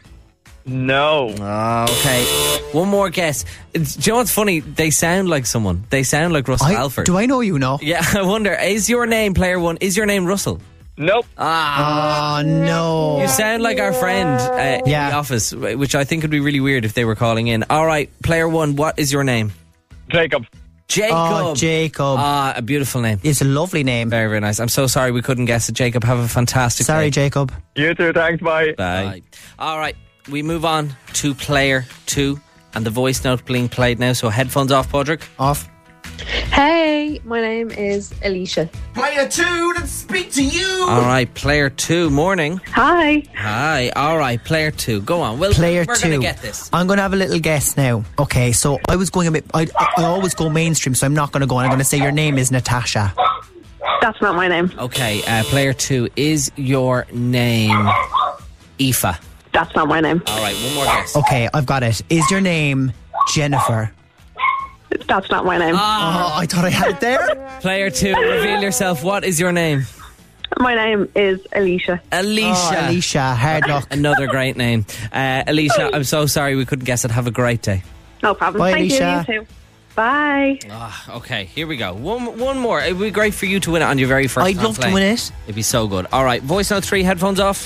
No. Okay. One more guess. It's- Do you know what's funny? They sound like someone. They sound like Russell I, Alford. do I know you know? Yeah, I wonder, is your name, player one, is your name Russell? Nope. Ah. Oh, no. You sound like our friend uh, in Yeah. the office, which I think would be really weird if they were calling in. All right, player one, what is your name? Jacob. Jacob. Oh, Jacob. Ah, a beautiful name. It's a lovely name. Very, very nice. I'm so sorry we couldn't guess it, Jacob. Have a fantastic Sorry, day. Jacob. You too, thanks, bye. Bye. All right, we move on to player two, and the voice note being played now. So headphones off, Podrick. Off. Hey, my name is Alicia. Player two, let's speak to you. All right, player two, morning. Hi. Hi. All right, player two. Go on. We'll, Player we're two. going to get this. I'm going to have a little guess now. Okay, so I was going a bit. I, I always go mainstream, so I'm not going to go. I'm going to say your name is Natasha. That's not my name. Okay, uh, player two, is your name Aoife? That's not my name. All right, one more guess. Okay, I've got it. Is your name Jennifer? That's not my name. Oh, I thought I had it there. Player two, reveal yourself. What is your name? My name is Alicia. Alicia. Oh, Alicia, hard luck. Another great name. Uh, Alicia, I'm so sorry we couldn't guess it. Have a great day. No problem. Bye, Thank Alicia. you. You too. Bye. Ah, okay, here we go. One one more. It would be great for you to win it on your very first I'd time love to playing. win it. It'd be so good. All right, voice note three, headphones off.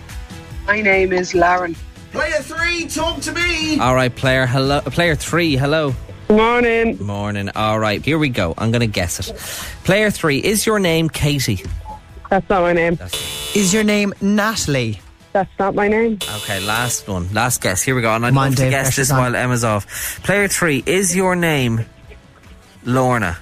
My name is Lauren. Player three, talk to me. All right, player hello. Player three, hello. Morning. Morning. All right, here we go. I'm going to guess it. Player three, is your name Katie? That's not my name. Is your name Natalie? That's not my name. Okay, last one. Last guess. Here we go. And I'd Come on, love to Dave, guess pressure's this on. while Emma's off. Player three, is your name Lorna?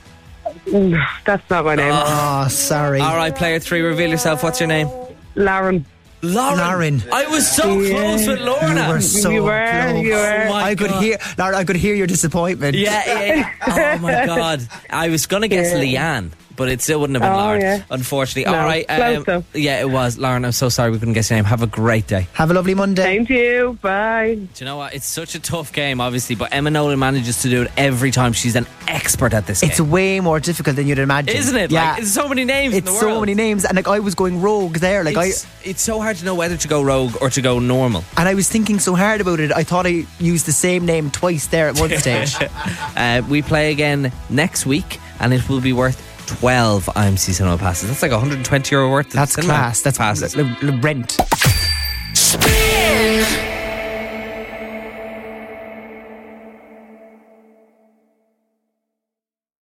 That's not my name. Oh, sorry. All right, player three, reveal yourself. What's your name? Lauren. Lauren. Lauren. I was so Yeah. close with Lorna. You were so You were, close. you were. Oh my I could God. hear, Lauren, I could hear your disappointment. Yeah, yeah, yeah. Oh my God. I was going to guess Yeah. Leanne, but it still wouldn't have been Oh, Lauren, yeah. unfortunately. No, All right. close though. yeah, it was. Lauren, I'm so sorry we couldn't guess your name. Have a great day. Have a lovely Monday. Same to you. Bye. Do you know what? It's such a tough game, obviously, but Emma Nolan manages to do it every time. She's an expert at this It's game. way more difficult than you'd imagine. Isn't it? Yeah. Like, it's so many names in It's the so world. many names, and like I was going rogue there. Like It's, it's so hard to know whether to go rogue or to go normal. I, and I was thinking so hard about it. I thought I used the same name twice there at one stage. Uh, we play again next week, and it will be worth twelve I M C Cinema passes. That's like one hundred twenty euro worth of That's cinema class. That's passes. l- l- rent. Spin